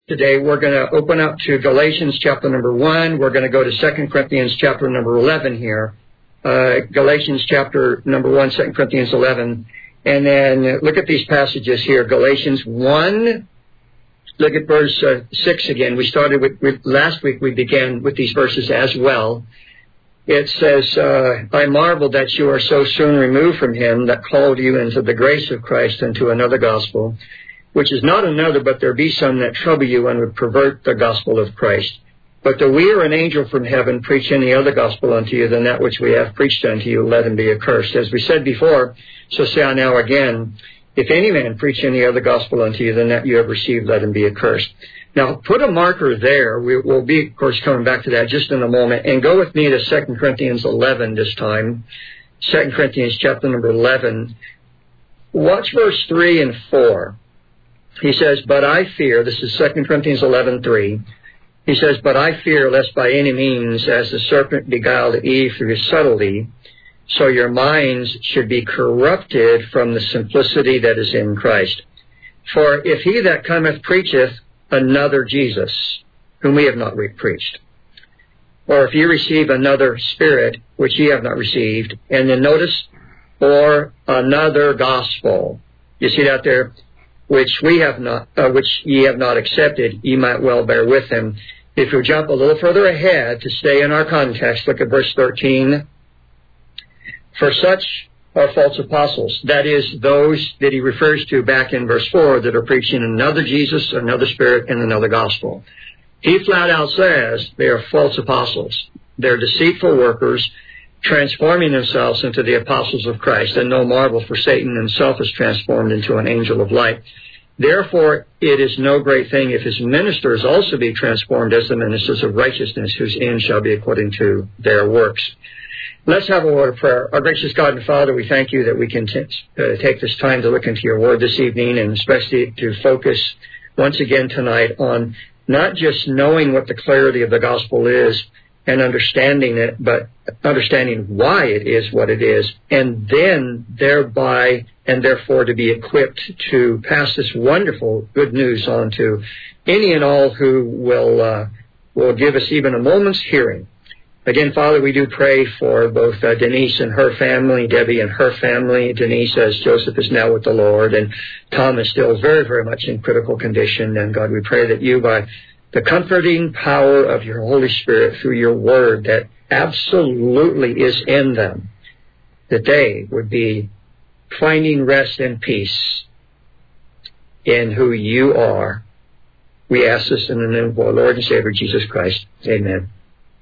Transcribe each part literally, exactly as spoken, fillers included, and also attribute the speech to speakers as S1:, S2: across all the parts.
S1: today, we're going to open up to Galatians chapter number one. We're going to go to Second Corinthians chapter number eleven here. Uh, Galatians chapter number one, Second Corinthians eleven. And then look at these passages here. Galatians one. Look at verse uh, six again. We started with, with, last week we began with these verses as well. It says, uh, I marvel that you are so soon removed from him that called you into the grace of Christ into another gospel, which is not another, but there be some that trouble you and would pervert the gospel of Christ. But though we or an angel from heaven preach any other gospel unto you than that which we have preached unto you, let him be accursed. As we said before, so say I now again, if any man preach any other gospel unto you than that you have received, let him be accursed. Now, put a marker there. We, we'll be, of course, coming back to that just in a moment. And go with me to Second Corinthians eleven this time. Second Corinthians chapter number eleven. Watch verse three and four. He says, but I fear, this is Second Corinthians eleven three. He says, but I fear lest by any means, as the serpent beguiled Eve through his subtlety, so your minds should be corrupted from the simplicity that is in Christ. For if he that cometh preacheth another Jesus, whom we have not re- preached, or if ye receive another spirit, which ye have not received, and then notice, or another gospel. You see that there? Which we have not, uh, which ye have not accepted, ye might well bear with him. If you jump a little further ahead to stay in our context, look at verse thirteen. For such are false apostles. That is, those that he refers to back in verse four that are preaching another Jesus, another spirit, and another gospel. He flat out says they are false apostles. They're deceitful workers, transforming themselves into the apostles of Christ. And no marvel, for Satan himself is transformed into an angel of light. Therefore, it is no great thing if his ministers also be transformed as the ministers of righteousness, whose end shall be according to their works. Let's have a word of prayer. Our gracious God and Father, we thank you that we can t- uh, take this time to look into your word this evening, and especially to focus once again tonight on not just knowing what the clarity of the gospel is and understanding it, but understanding why it is what it is, and then thereby and therefore to be equipped to pass this wonderful good news on to any and all who will uh, will give us even a moment's hearing. Again, Father, we do pray for both uh, Denise and her family, Debbie and her family. Denise, as Joseph is now with the Lord, and Tom is still very, very much in critical condition. And God, we pray that you, by the comforting power of your Holy Spirit through your word that absolutely is in them, that they would be finding rest and peace in who you are. We ask this in the name of our Lord and Savior, Jesus Christ. Amen.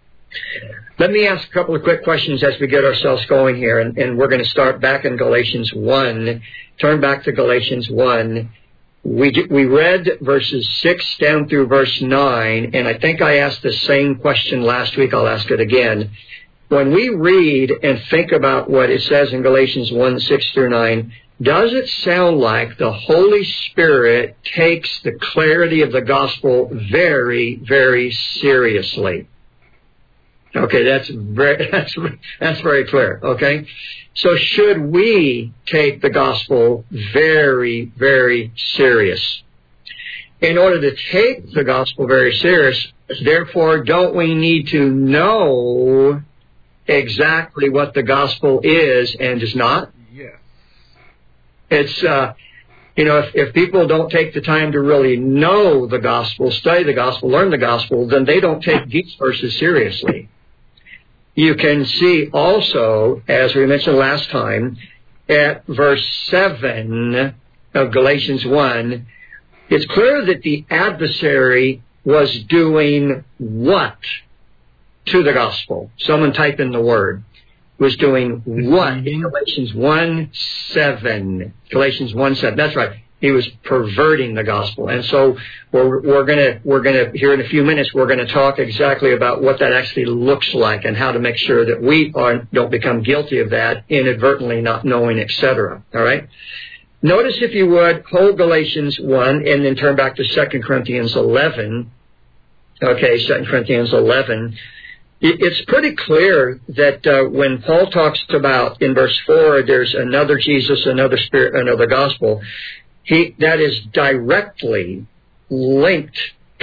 S1: Let me ask a couple of quick questions as we get ourselves going here, and, and we're going to start back in Galatians one. Turn back to Galatians one. We we read verses six down through verse nine, and I think I asked the same question last week. I'll ask it again. When we read and think about what it says in Galatians one, six through nine, does it sound like the Holy Spirit takes the clarity of the gospel very, very seriously? Okay, that's very, that's, that's very clear, okay? So should we take the gospel very, very serious? In order to take the gospel very serious, therefore, don't we need to know exactly what the gospel is and is not?
S2: Yes.
S1: It's, uh, you know, if, if people don't take the time to really know the gospel, study the gospel, learn the gospel, then they don't take these verses seriously. You can see also, as we mentioned last time, at verse seven of Galatians one, it's clear that the adversary was doing what to the gospel? Someone type in the word. Was doing what? In Galatians one seven. Galatians one seven. That's right. He was perverting the gospel. And so we're, we're gonna, we're gonna, here in a few minutes, we're gonna talk exactly about what that actually looks like and how to make sure that we aren't, don't become guilty of that, inadvertently not knowing, et cetera. All right? Notice, if you would, hold Galatians one and then turn back to Second Corinthians eleven. Okay, Second Corinthians eleven. It's pretty clear that uh, when Paul talks about, in verse four, there's another Jesus, another Spirit, another gospel, he, that is directly linked,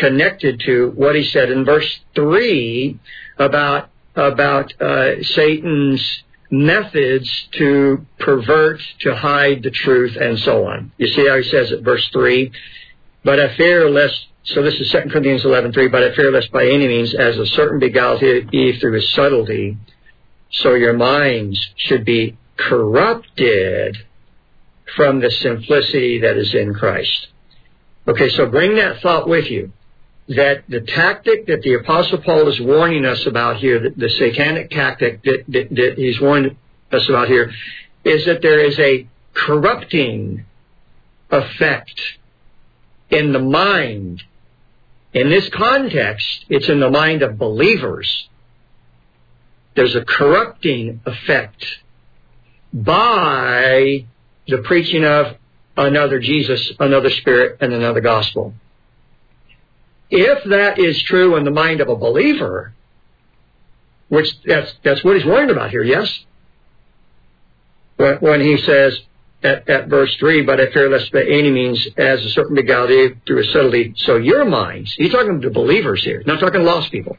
S1: connected to what he said in verse three about about uh, Satan's methods to pervert, to hide the truth, and so on. You see how he says it, verse three? But I fear lest, so this is Second Corinthians eleven three, but I fear lest by any means, as a certain beguiled Eve through his subtlety, so your minds should be corrupted from the simplicity that is in Christ. Okay, so bring that thought with you, that the tactic that the Apostle Paul is warning us about here, the, the satanic tactic that, that, that he's warning us about here, is that there is a corrupting effect in the mind. In this context, it's in the mind of believers. There's a corrupting effect by the preaching of another Jesus, another Spirit, and another gospel. If that is true in the mind of a believer, which that's that's what he's warned about here, yes? When, when he says at, at verse three, but I fear lest by any means, as a certain beguiled Eve through his subtlety, so your minds, he's talking to believers here, not talking to lost people.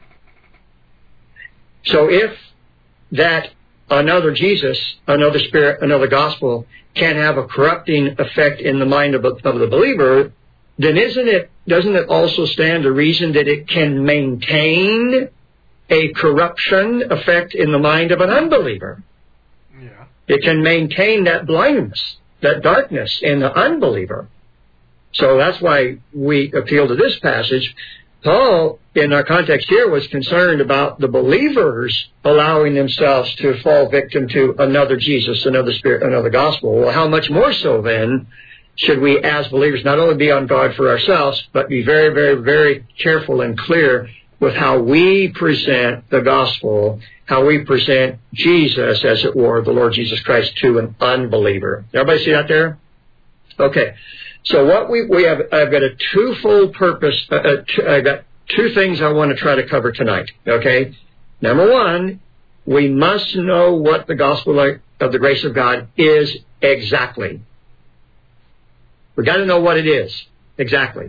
S1: So if that another Jesus, another Spirit, another gospel can have a corrupting effect in the mind of, of the believer, then isn't it, doesn't it also stand to reason that it can maintain a corruption effect in the mind of an unbeliever?
S2: Yeah.
S1: It can maintain that blindness, that darkness in the unbeliever. So that's why we appeal to this passage. Paul, in our context here, was concerned about the believers allowing themselves to fall victim to another Jesus, another Spirit, another gospel. Well, how much more so then should we, as believers, not only be on guard for ourselves, but be very, very, very careful and clear with how we present the gospel, how we present Jesus, as it were, the Lord Jesus Christ, to an unbeliever. Everybody see that there? Okay. So what we, we have, I've got a twofold purpose, uh, uh, t- I've got two things I want to try to cover tonight, okay? Number one, we must know what the gospel of the grace of God is exactly. We've got to know what it is exactly.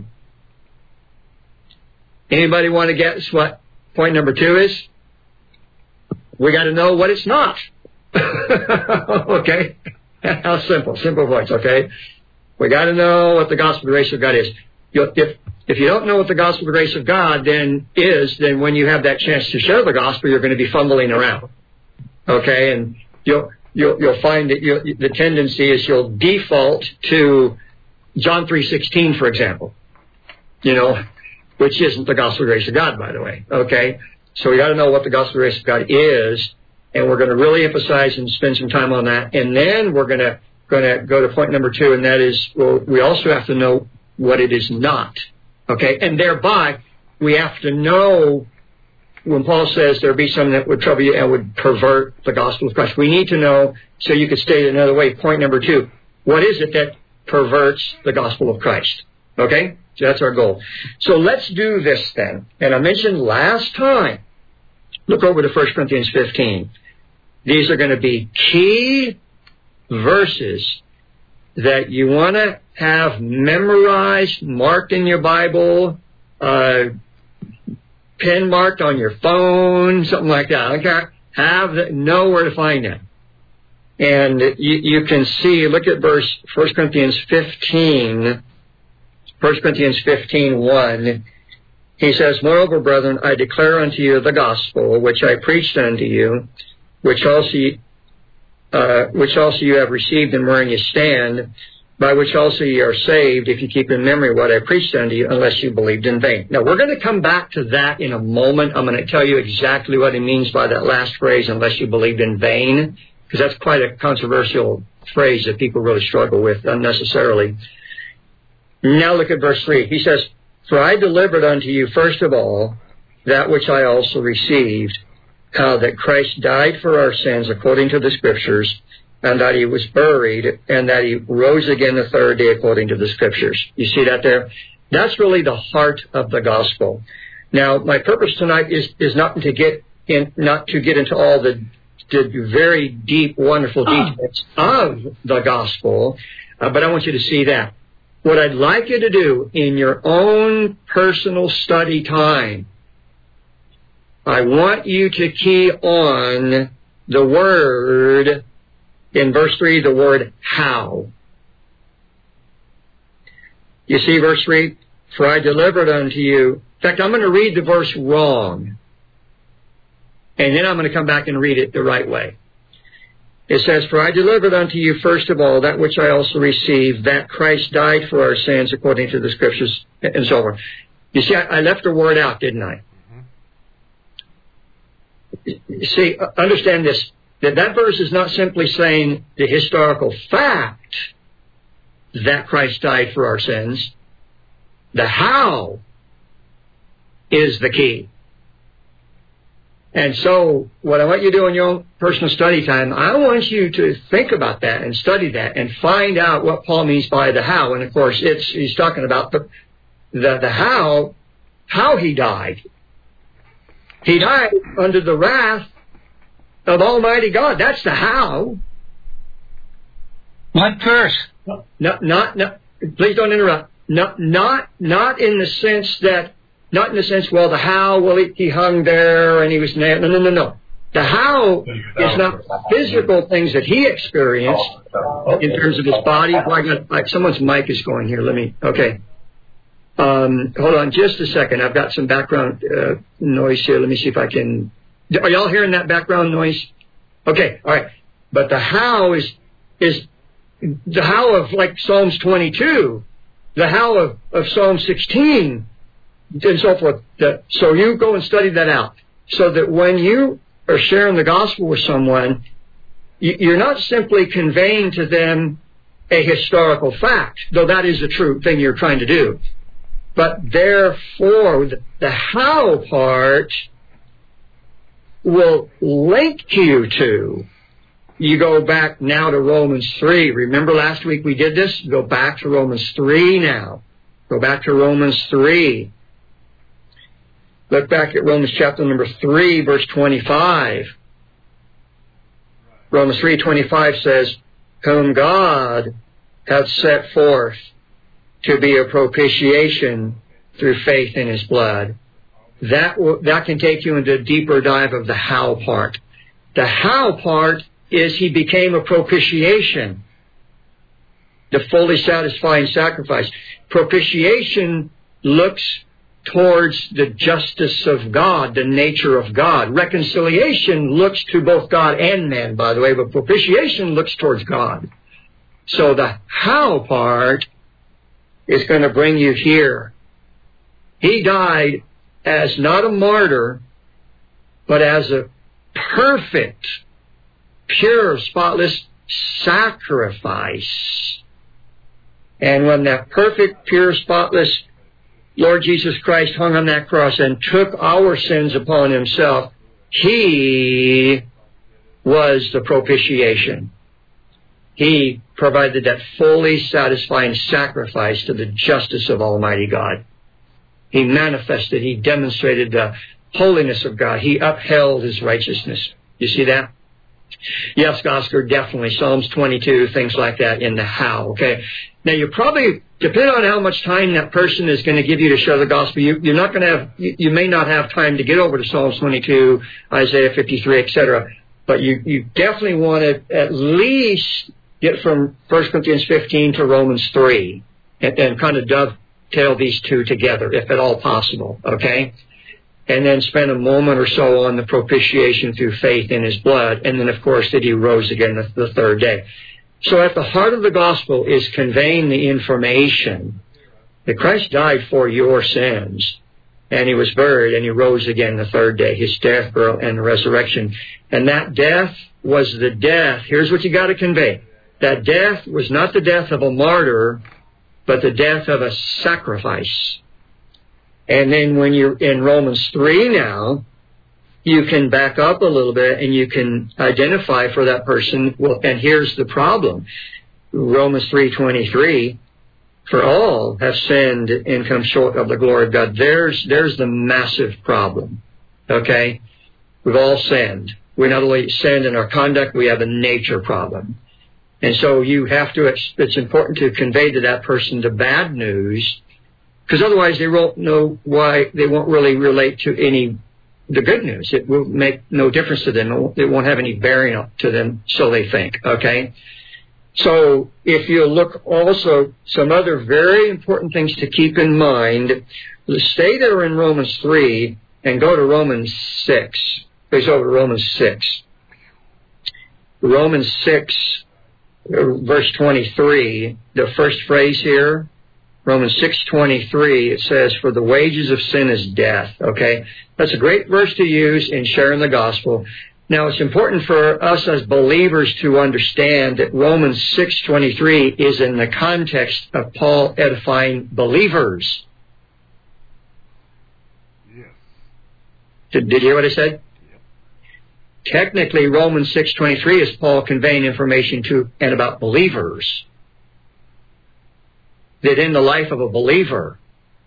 S1: Anybody want to guess what point number two is? We got to know what it's not. Okay? How simple, simple points, okay? We got to know what the gospel of the grace of God is. You'll, if if you don't know what the gospel of the grace of God then is, then when you have that chance to share the gospel, you're going to be fumbling around. Okay, and you'll you'll you'll find that you'll, the tendency is you'll default to John three sixteen, for example. You know, which isn't the gospel of the grace of God, by the way. Okay, so we got to know what the gospel of the grace of God is, and we're going to really emphasize and spend some time on that, and then we're going to. going to go to point number two, and that is, well, we also have to know what it is not. Okay? And thereby, we have to know, when Paul says there be some that would trouble you and would pervert the gospel of Christ, we need to know, so you could state it another way, point number two, what is it that perverts the gospel of Christ? Okay? So that's our goal. So let's do this then. And I mentioned last time, look over to First Corinthians fifteen. These are going to be key verses that you want to have memorized, marked in your Bible, uh, pen marked on your phone, something like that. Okay, have the, know where to find them. And you, you can see, look at verse First Corinthians fifteen, First Corinthians fifteen one. He says, "Moreover, brethren, I declare unto you the gospel which I preached unto you, which also Uh, which also you have received and wherein you stand, by which also you are saved, if you keep in memory what I preached unto you, unless you believed in vain." Now, we're going to come back to that in a moment. I'm going to tell you exactly what he means by that last phrase, unless you believed in vain, because that's quite a controversial phrase that people really struggle with unnecessarily. Now look at verse three. He says, "For I delivered unto you first of all that which I also received, how that Christ died for our sins according to the Scriptures, and that he was buried, and that he rose again the third day according to the Scriptures." You see that there? That's really the heart of the gospel. Now, my purpose tonight is, is not to get in, not to get into all the, the very deep, wonderful details of the gospel, uh, but I want you to see that. what I'd like you to do in your own personal study time, I want you to key on the word, in verse three, the word how. You see verse three? For I delivered unto you. In fact, I'm going to read the verse wrong. And then I'm going to come back and read it the right way. It says, for I delivered unto you first of all that which I also received, that Christ died for our sins according to the Scriptures, and so on. You see, I, I left a word out, didn't I? Mm-hmm. See, understand this, that that verse is not simply saying the historical fact that Christ died for our sins. The how is the key. And so, what I want you to do in your own personal study time, I want you to think about that and study that and find out what Paul means by the how. And of course, it's he's talking about the the, the how, how he died. He died under the wrath of Almighty God. That's the how.
S2: What verse?
S1: Not, not, not. Please don't interrupt. Not, not, not in the sense that. Not in the sense, well, the how, well, he, he hung there and he was nailed. No, no, no, no. The how is not physical things that he experienced in terms of his body. Oh, I got, like, someone's mic is going here. Let me, okay. Um, hold on just a second. I've got some background uh, noise here. Let me see if I can. Are y'all hearing that background noise? Okay, all right. But the how is, is the how of, like, Psalms twenty-two, the how of, of Psalm sixteen, and so forth. So you go and study that out, so that when you are sharing the gospel with someone, you're not simply conveying to them a historical fact, though that is the true thing you're trying to do. But therefore, the how part will link you to. You go back now to Romans three. Remember last week we did this? Go back to Romans three now. Go back to Romans three. Look back at Romans chapter number three, verse twenty-five. Romans three twenty-five says, whom God hath set forth to be a propitiation through faith in his blood. That, will, that can take you into a deeper dive of the how part. The how part is he became a propitiation, the fully satisfying sacrifice. Propitiation looks towards the justice of God, the nature of God. Reconciliation looks to both God and man, by the way, but propitiation looks towards God. So the how part is going to bring you here. He died as not a martyr, but as a perfect, pure, spotless sacrifice. And when that perfect, pure, spotless Lord Jesus Christ hung on that cross and took our sins upon himself, he was the propitiation. He provided that fully satisfying sacrifice to the justice of Almighty God. He manifested, he demonstrated the holiness of God. He upheld his righteousness. You see that? Yes, Oscar, definitely. Psalms twenty-two, things like that in the how, okay? Now, you probably, depending on how much time that person is going to give you to share the gospel, you, you're not going to have, you, you may not have time to get over to Psalms twenty-two, Isaiah fifty-three, et cetera. But you, you definitely want to at least get from First Corinthians fifteen to Romans three and, and kind of dovetail these two together, if at all possible, okay? And then spend a moment or so on the propitiation through faith in his blood, and then, of course, that he rose again the, the third day. So at the heart of the gospel is conveying the information that Christ died for your sins, and he was buried, and he rose again the third day, his death, burial, and resurrection. And that death was the death. Here's what you got to convey. That death was not the death of a martyr, but the death of a sacrifice. And then when you're in Romans three now, you can back up a little bit and you can identify for that person. Well, and here's the problem. Romans three twenty-three, for all have sinned and come short of the glory of God. There's, there's the massive problem. Okay? We've all sinned. We not only sinned in our conduct, we have a nature problem. And so you have to, it's, it's important to convey to that person the bad news, because otherwise they won't know why, they won't really relate to any, the good news. It will make no difference to them. It won't have any bearing to them, so they think, okay? So if you look also, some other very important things to keep in mind, stay there in Romans three and go to Romans six. Please over to Romans six. Romans six, verse twenty-three, the first phrase here, Romans six twenty-three, it says, for the wages of sin is death, okay? That's a great verse to use in sharing the gospel. Now, it's important for us as believers to understand that Romans six twenty-three is in the context of Paul edifying believers.
S2: Yes.
S1: Did, did you hear what I said? Technically, Romans six twenty-three is Paul conveying information to and about believers. That in the life of a believer,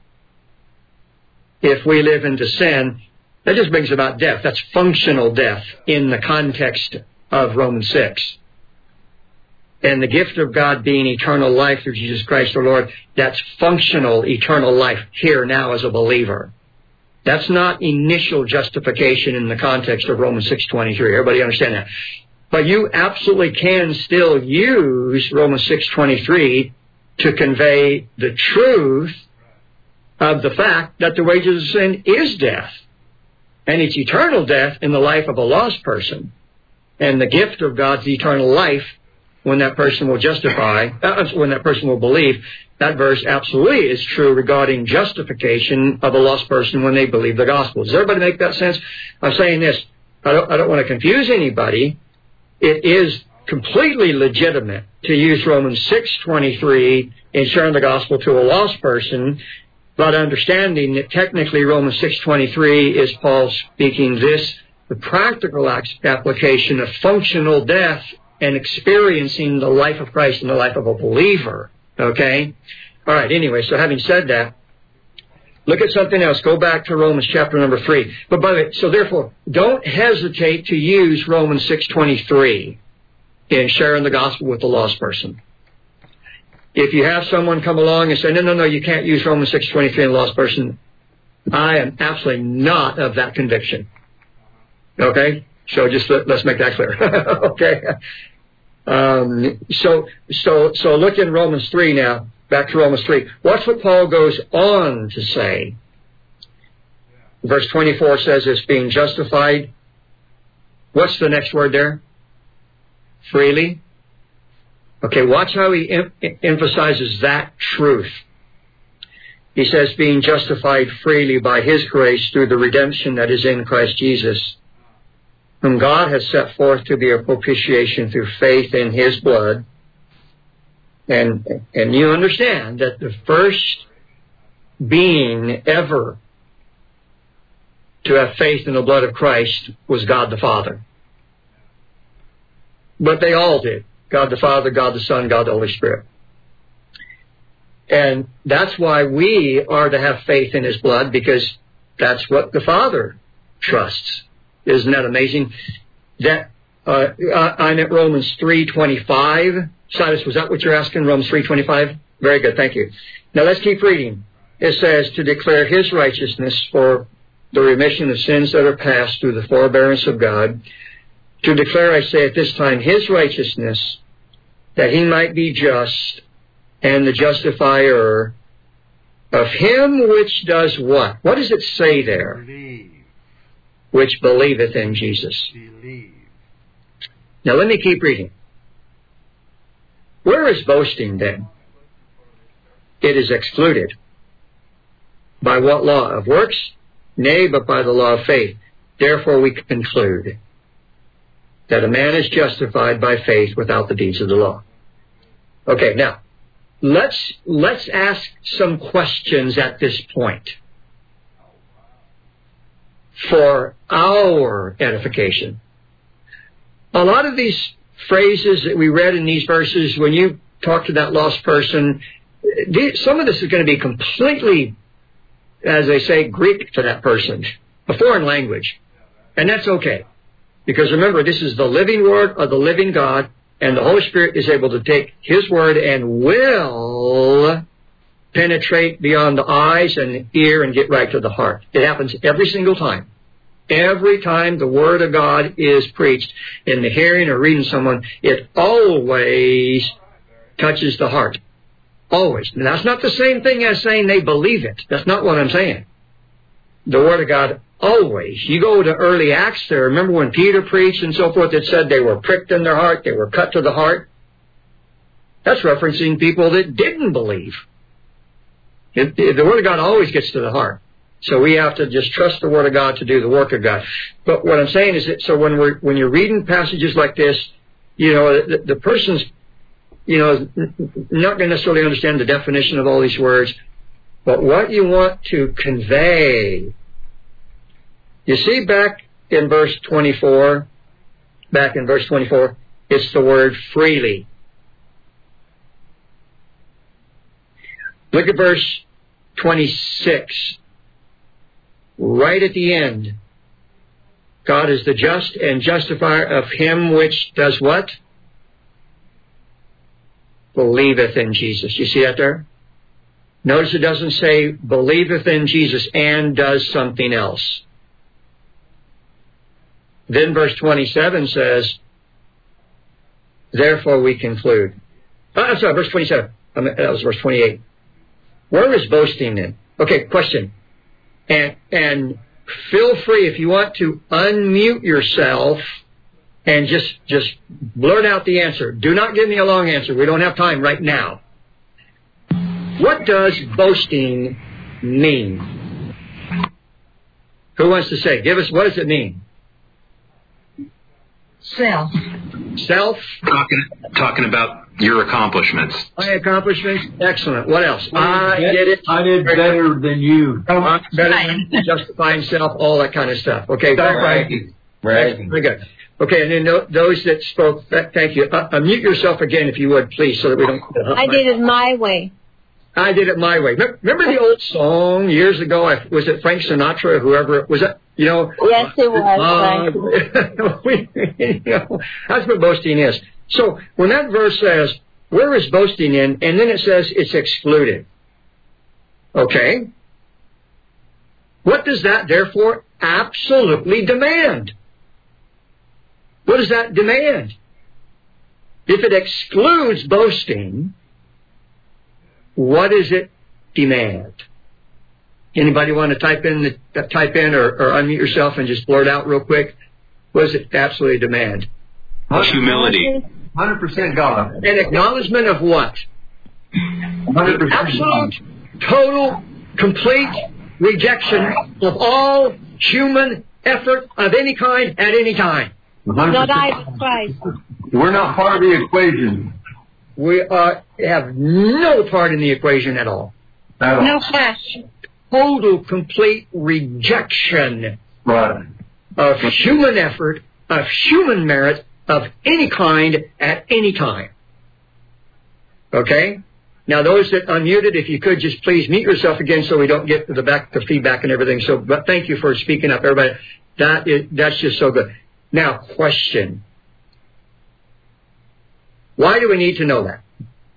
S1: if we live into sin, that just brings about death. That's functional death in the context of Romans six. And the gift of God being eternal life through Jesus Christ our Lord, that's functional eternal life here now as a believer. That's not initial justification in the context of Romans six twenty-three. Everybody understand that? But you absolutely can still use Romans six twenty-three to convey the truth of the fact that the wages of sin is death. And it's eternal death in the life of a lost person. And the gift of God's eternal life when that person will justify, uh, when that person will believe. That verse absolutely is true regarding justification of a lost person when they believe the gospel. Does everybody make that sense? I'm saying this. I don't, I don't want to confuse anybody. It is completely legitimate to use Romans six twenty-three in sharing the gospel to a lost person, but understanding that technically Romans six twenty-three is Paul speaking this, the practical application of functional death and experiencing the life of Christ in the life of a believer. Okay? All right, anyway, so having said that, look at something else. Go back to Romans chapter number three. But by the way, so therefore, don't hesitate to use Romans six twenty-three in sharing the gospel with the lost person. If you have someone come along and say, no, no, no, you can't use Romans six twenty-three in a lost person, I am absolutely not of that conviction. Okay? So just let, let's make that clear. Okay? Um, so, so, so look in Romans three now. Back to Romans three. Watch what Paul goes on to say. Verse twenty-four says it's being justified. What's the next word there? Freely. Okay, watch how he em- emphasizes that truth. He says being justified freely by His grace through the redemption that is in Christ Jesus, whom God has set forth to be a propitiation through faith in His blood. And, and you understand that the first being ever to have faith in the blood of Christ was God the Father. But they all did. God the Father, God the Son, God the Holy Spirit. And that's why we are to have faith in His blood, because that's what the Father trusts. Isn't that amazing? That uh, I'm at Romans three twenty-five. Silas, was that what you're asking? Romans three twenty-five? Very good, thank you. Now let's keep reading. It says, to declare His righteousness for the remission of sins that are past through the forbearance of God. To declare, I say at this time, His righteousness, that He might be just and the justifier of him which does what? What does it say there?
S2: Believe.
S1: Which believeth in Jesus.
S2: Believe.
S1: Now let me keep reading. Where is boasting then? It is excluded. By what law? Of works? Nay, but by the law of faith. Therefore we conclude that a man is justified by faith without the deeds of the law. Okay, now, let's let's ask some questions at this point for our edification. A lot of these phrases that we read in these verses, when you talk to that lost person, some of this is going to be completely, as they say, Greek to that person, a foreign language. And that's okay. Because remember, this is the living Word of the living God, And the Holy Spirit is able to take His Word and will penetrate beyond the eyes and the ear and get right to the heart. It happens every single time. Every time the Word of God is preached in the hearing or reading someone, it always touches the heart. Always. And that's not the same thing as saying they believe it. That's not what I'm saying. The Word of God always. You go to early Acts there. Remember when Peter preached and so forth, it said they were pricked in their heart. They were cut to the heart. That's referencing people that didn't believe. It, it, the Word of God always gets to the heart. So we have to just trust the Word of God to do the work of God. But what I'm saying is that so when we're when you're reading passages like this, you know, the, the person's, you know, not going to necessarily understand the definition of all these words, but what you want to convey. You see back in verse twenty-four, back in verse twenty-four, it's the word freely. Look at verse twenty-six. Right at the end, God is the just and justifier of him which does what? Believeth in Jesus. You see that there? Notice it doesn't say believeth in Jesus and does something else. Then verse twenty-seven says, therefore we conclude. Oh, I'm sorry, verse twenty-seven. I mean, that was verse twenty-eight. Where is boasting then? Okay, question. And, and feel free if you want to unmute yourself and just, just blurt out the answer. Do not give me a long answer. We don't have time right now. What does boasting mean? Who wants to say? Give us, what does it mean?
S2: Self.
S1: Self?
S3: Talking, talking about your accomplishments.
S1: My accomplishments? Excellent. What else? I did it.
S4: I did better than you.
S1: I'm better, justifying self, all that kind of stuff. Okay.
S4: Bragging.
S1: Bragging. Very good. Okay, and then those that spoke, thank you. Uh, unmute yourself again, if you would, please, so that we don't... Uh,
S5: I did it my way.
S1: I did it my way. Remember the old song years ago? Was it Frank Sinatra or whoever? Was that, you know?
S5: Yes, it was.
S1: Uh, we, you know, that's what boasting is. So when that verse says, where is boasting in? And then it says it's excluded. Okay. What does that therefore absolutely demand? What does that demand? If it excludes boasting, what does it demand? Anybody want to type in, the, type in or, or unmute yourself and just blurt out real quick? What does it absolutely demand?
S3: Humility.
S4: one hundred percent God.
S1: An acknowledgement of what?
S4: one hundred percent
S1: Absolute, total, complete rejection of all human effort of any kind at any time.
S5: Not I, but Christ.
S4: We're not part of the equation.
S1: We are, have no part in the equation at all.
S4: At all.
S5: No flesh.
S1: Total, complete rejection
S4: Right.
S1: of human effort, of human merit, of any kind at any time. Okay? Now, those that unmuted, if you could just please mute yourself again so we don't get to the back, the feedback and everything. So, but thank you for speaking up, everybody. That is, that's just so good. Now, question. Why do we need to know that?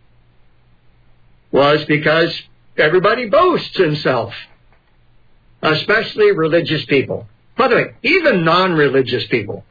S1: Well, it's because everybody boasts in self, especially religious people. By the way, even non-religious people.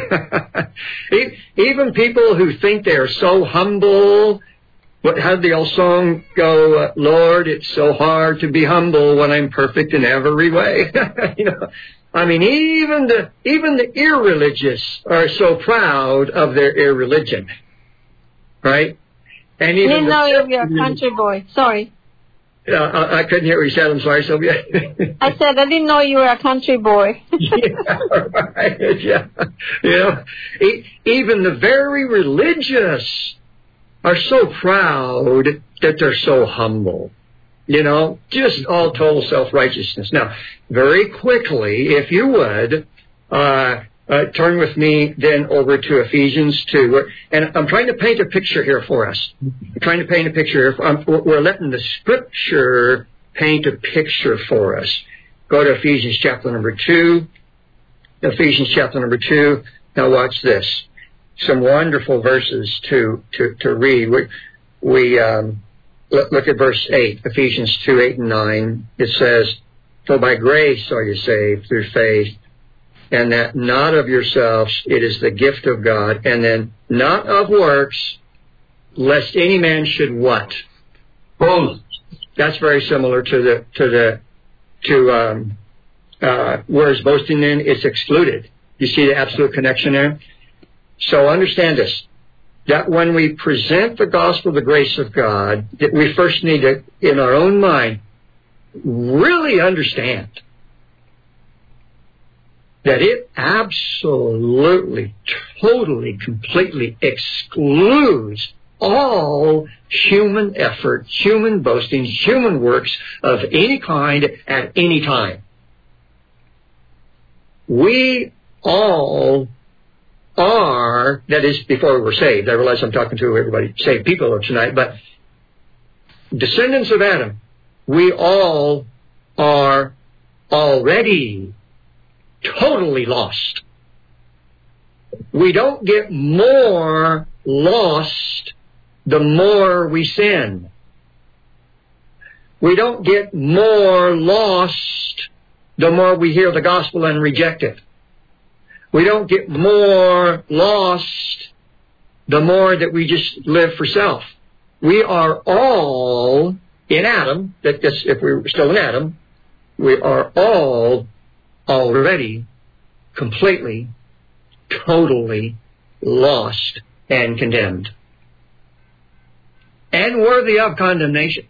S1: Even people who think they are so humble. What, how did the old song go? Uh, Lord, it's so hard to be humble when I'm perfect in every way. You know, I mean, even the even the irreligious are so proud of their irreligion, right? And even
S5: I didn't know
S1: the,
S5: you were a country boy. Sorry.
S1: Uh, I, I couldn't hear what you said. I'm sorry, Sylvia.
S5: I said I didn't know you were a country boy.
S1: Yeah, right. Yeah, you know, e- even the very religious are so proud that they're so humble. You know, just all total self-righteousness. Now, very quickly, if you would, uh, uh, turn with me then over to Ephesians two. And I'm trying to paint a picture here for us. I'm trying to paint a picture. I'm, we're letting the Scripture paint a picture for us. Go to Ephesians chapter number two. Ephesians chapter number two. Now watch this. some wonderful verses to to, to read. We, we um, look, look at verse eight, Ephesians two, eight and nine. It says, "For by grace are you saved through faith, and that not of yourselves, it is the gift of God, and then not of works, lest any man should" what?
S4: Boast.
S1: That's very similar to the to the to um, uh, whereas boasting then it's excluded. You see the absolute connection there? So understand this, that when we present the gospel of the grace of God, that we first need to, in our own mind, really understand that it absolutely, totally, completely excludes all human effort, human boasting, human works of any kind at any time. We all are, that is before we were saved. I realize I'm talking to everybody, saved people tonight, but descendants of Adam, we all are already totally lost. We don't get more lost the more we sin. We don't get more lost the more we hear the gospel and reject it. We don't get more lost the more that we just live for self. We are all in Adam, that this, if we were still in Adam, we are all already completely, totally lost and condemned. And worthy of condemnation.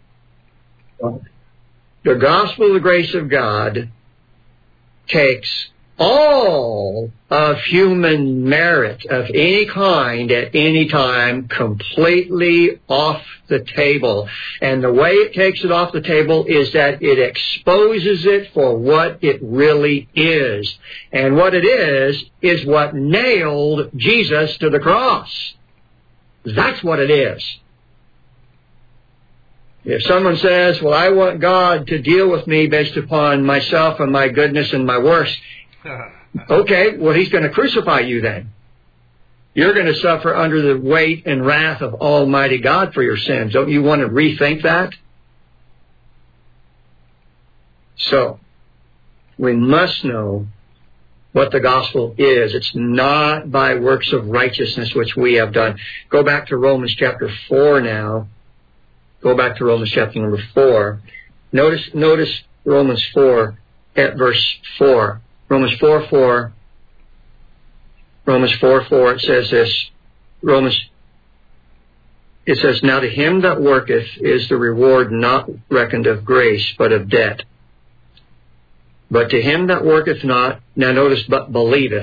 S1: The gospel of the grace of God takes all of human merit of any kind at any time completely off the table. And the way it takes it off the table is that it exposes it for what it really is. And what it is, is what nailed Jesus to the cross. That's what it is. If someone says, well, I want God to deal with me based upon myself and my goodness and my works, okay, well, He's going to crucify you then. You're going to suffer under the weight and wrath of Almighty God for your sins. Don't you want to rethink that? So, we must know what the gospel is. It's not by works of righteousness which we have done. Go back to Romans chapter four now. Go back to Romans chapter number four. Notice, notice Romans four at verse four. Romans four four. Romans four four, it says this. Romans, it says, now to him that worketh is the reward not reckoned of grace, but of debt. But to him that worketh not, now notice, but believeth.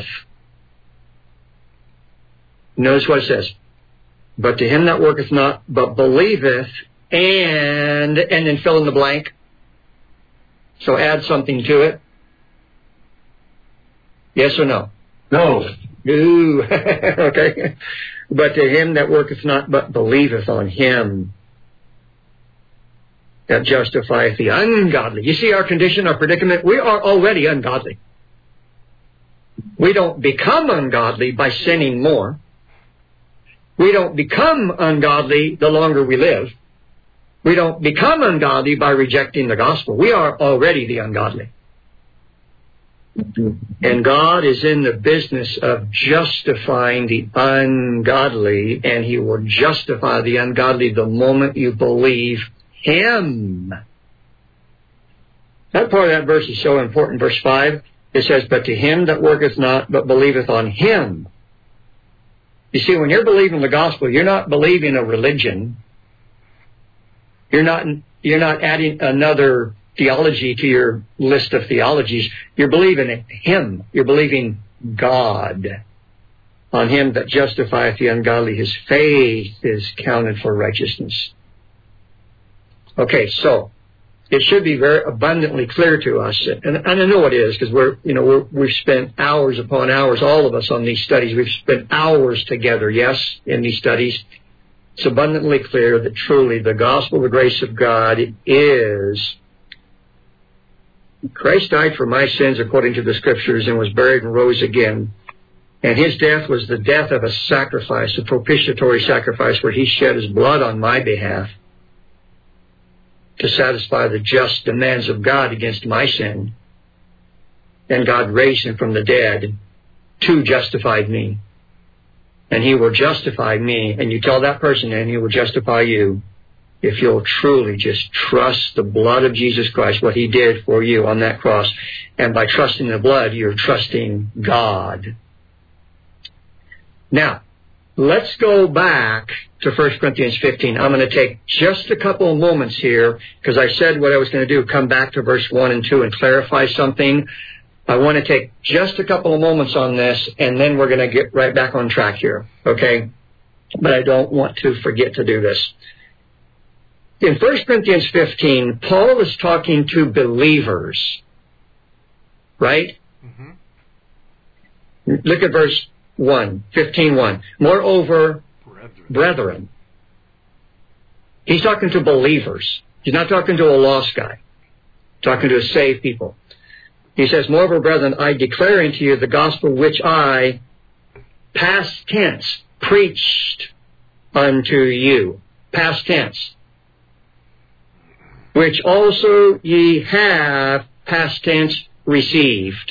S1: Notice what it says. But to him that worketh not, but believeth, and, and then fill in the blank. So add something to it. Yes or no?
S4: No.
S1: Ooh, okay. But to him that worketh not, but believeth on him that justifieth the ungodly. You see our condition, our predicament? We are already ungodly. We don't become ungodly by sinning more. We don't become ungodly the longer we live. We don't become ungodly by rejecting the gospel. We are already the ungodly. And God is in the business of justifying the ungodly, and He will justify the ungodly the moment you believe Him. That part of that verse is so important. Verse five, it says, but to him that worketh not, but believeth on Him. You see, when you're believing the gospel, you're not believing a religion. You're not, you're not adding another theology to your list of theologies. You're believing Him. You're believing God. On Him that justifieth the ungodly, His faith is counted for righteousness. Okay, so it should be very abundantly clear to us, and, and I know it is, because we're, you know, we're, we've spent hours upon hours, all of us, on these studies. We've spent hours together, yes, in these studies. It's abundantly clear that truly the gospel of the grace of God is Christ died for my sins according to the Scriptures and was buried and rose again. And his death was the death of a sacrifice, a propitiatory sacrifice, where he shed his blood on my behalf to satisfy the just demands of God against my sin. And God raised him from the dead to justify me. And he will justify me. And you tell that person, and he will justify you, if you'll truly just trust the blood of Jesus Christ, what he did for you on that cross. And by trusting the blood, you're trusting God. Now, let's go back to First Corinthians fifteen. I'm going to take just a couple of moments here, because I said what I was going to do, come back to verse one and two and clarify something. I want to take just a couple of moments on this, and then we're going to get right back on track here, okay? But I don't want to forget to do this. In First Corinthians fifteen, Paul is talking to believers, right? Mm-hmm. Look at verse one, fifteen one. Moreover, brethren. brethren. He's talking to believers. He's not talking to a lost guy. He's talking to saved people. He says, moreover, brethren, I declare unto you the gospel which I, past tense, preached unto you. Past tense. Which also ye have, past tense, received.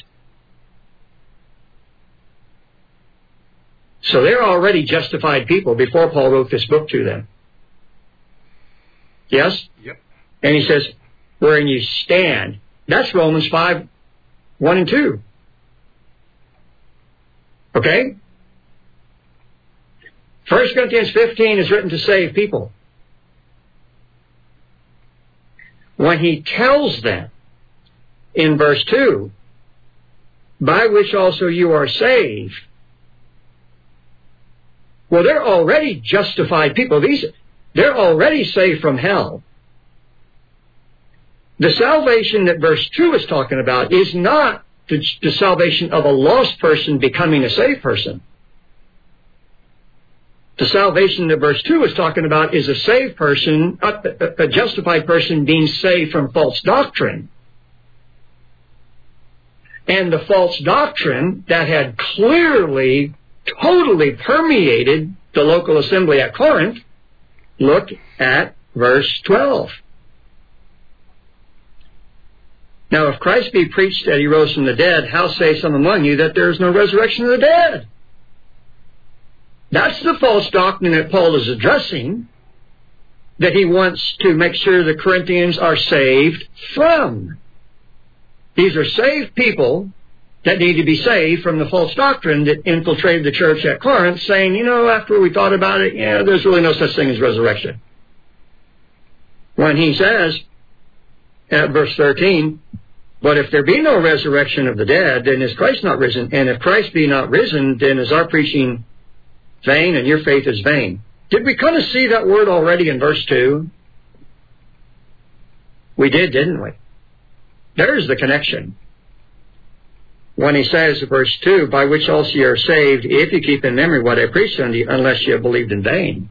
S1: So they're already justified people before Paul wrote this book to them. Yes?
S2: Yep.
S1: And he says, wherein you stand. That's Romans five, one and two. Okay? First Corinthians fifteen is written to save people. When he tells them in verse two, by which also you are saved, well, they're already justified people. These, they're already saved from hell. The salvation that verse two is talking about is not the, the salvation of a lost person becoming a saved person. The salvation that verse two is talking about is a saved person, a, a justified person being saved from false doctrine. And the false doctrine that had clearly, totally permeated the local assembly at Corinth, look at verse twelve. Now, if Christ be preached that he rose from the dead, how say some among you that there is no resurrection of the dead? That's the false doctrine that Paul is addressing, that he wants to make sure the Corinthians are saved from. These are saved people that need to be saved from the false doctrine that infiltrated the church at Corinth, saying, you know, after we thought about it, yeah, there's really no such thing as resurrection. When he says, at verse thirteen, but if there be no resurrection of the dead, then is Christ not risen? And if Christ be not risen, then is our preaching vain and your faith is vain. Did we kind of see that word already in verse two? We did, didn't we? There's the connection. When he says, verse two, by which also you are saved, if you keep in memory what I preached unto you, unless you have believed in vain.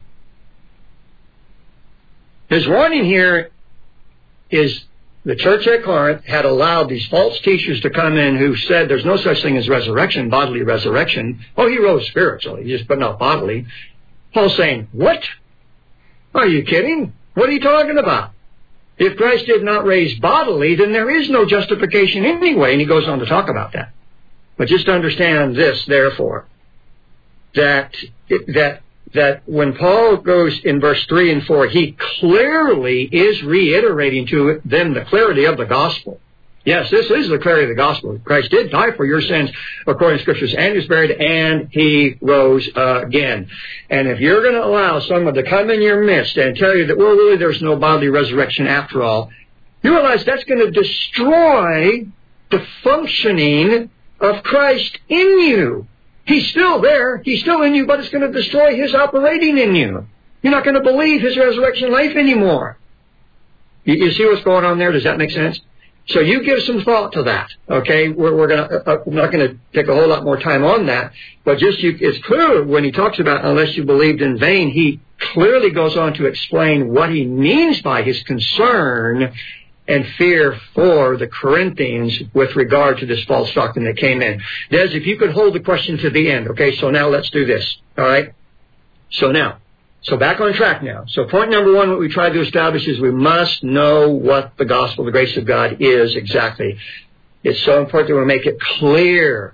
S1: His warning here is the church at Corinth had allowed these false teachers to come in who said there's no such thing as resurrection, bodily resurrection. Oh, he rose spiritually, just but not bodily. Paul's saying, what? Are you kidding? What are you talking about? If Christ did not raise bodily, then there is no justification anyway. And he goes on to talk about that. But just understand this, therefore, that that that when Paul goes in verse three and four, he clearly is reiterating to them the clarity of the gospel. Yes, this is the clarity of the gospel. Christ did die for your sins according to Scriptures, and he was buried, and he rose uh, again. And if you're going to allow someone to come in your midst and tell you that, well, really, there's no bodily resurrection after all, you realize that's going to destroy the functioning of Christ in you. He's still there. He's still in you, but it's going to destroy his operating in you. You're not going to believe his resurrection life anymore. You, you see what's going on there? Does that make sense? So you give some thought to that, okay? We're, we're going to, uh, I'm not going to take a whole lot more time on that, but just you, it's clear when he talks about unless you believed in vain, he clearly goes on to explain what he means by his concern and fear for the Corinthians with regard to this false doctrine that came in. Des, if you could hold the question to the end. Okay, so now let's do this. All right? So now, so back on track now. So point number one, what we try to establish is we must know what the gospel, the grace of God is exactly. It's so important that we make it clear.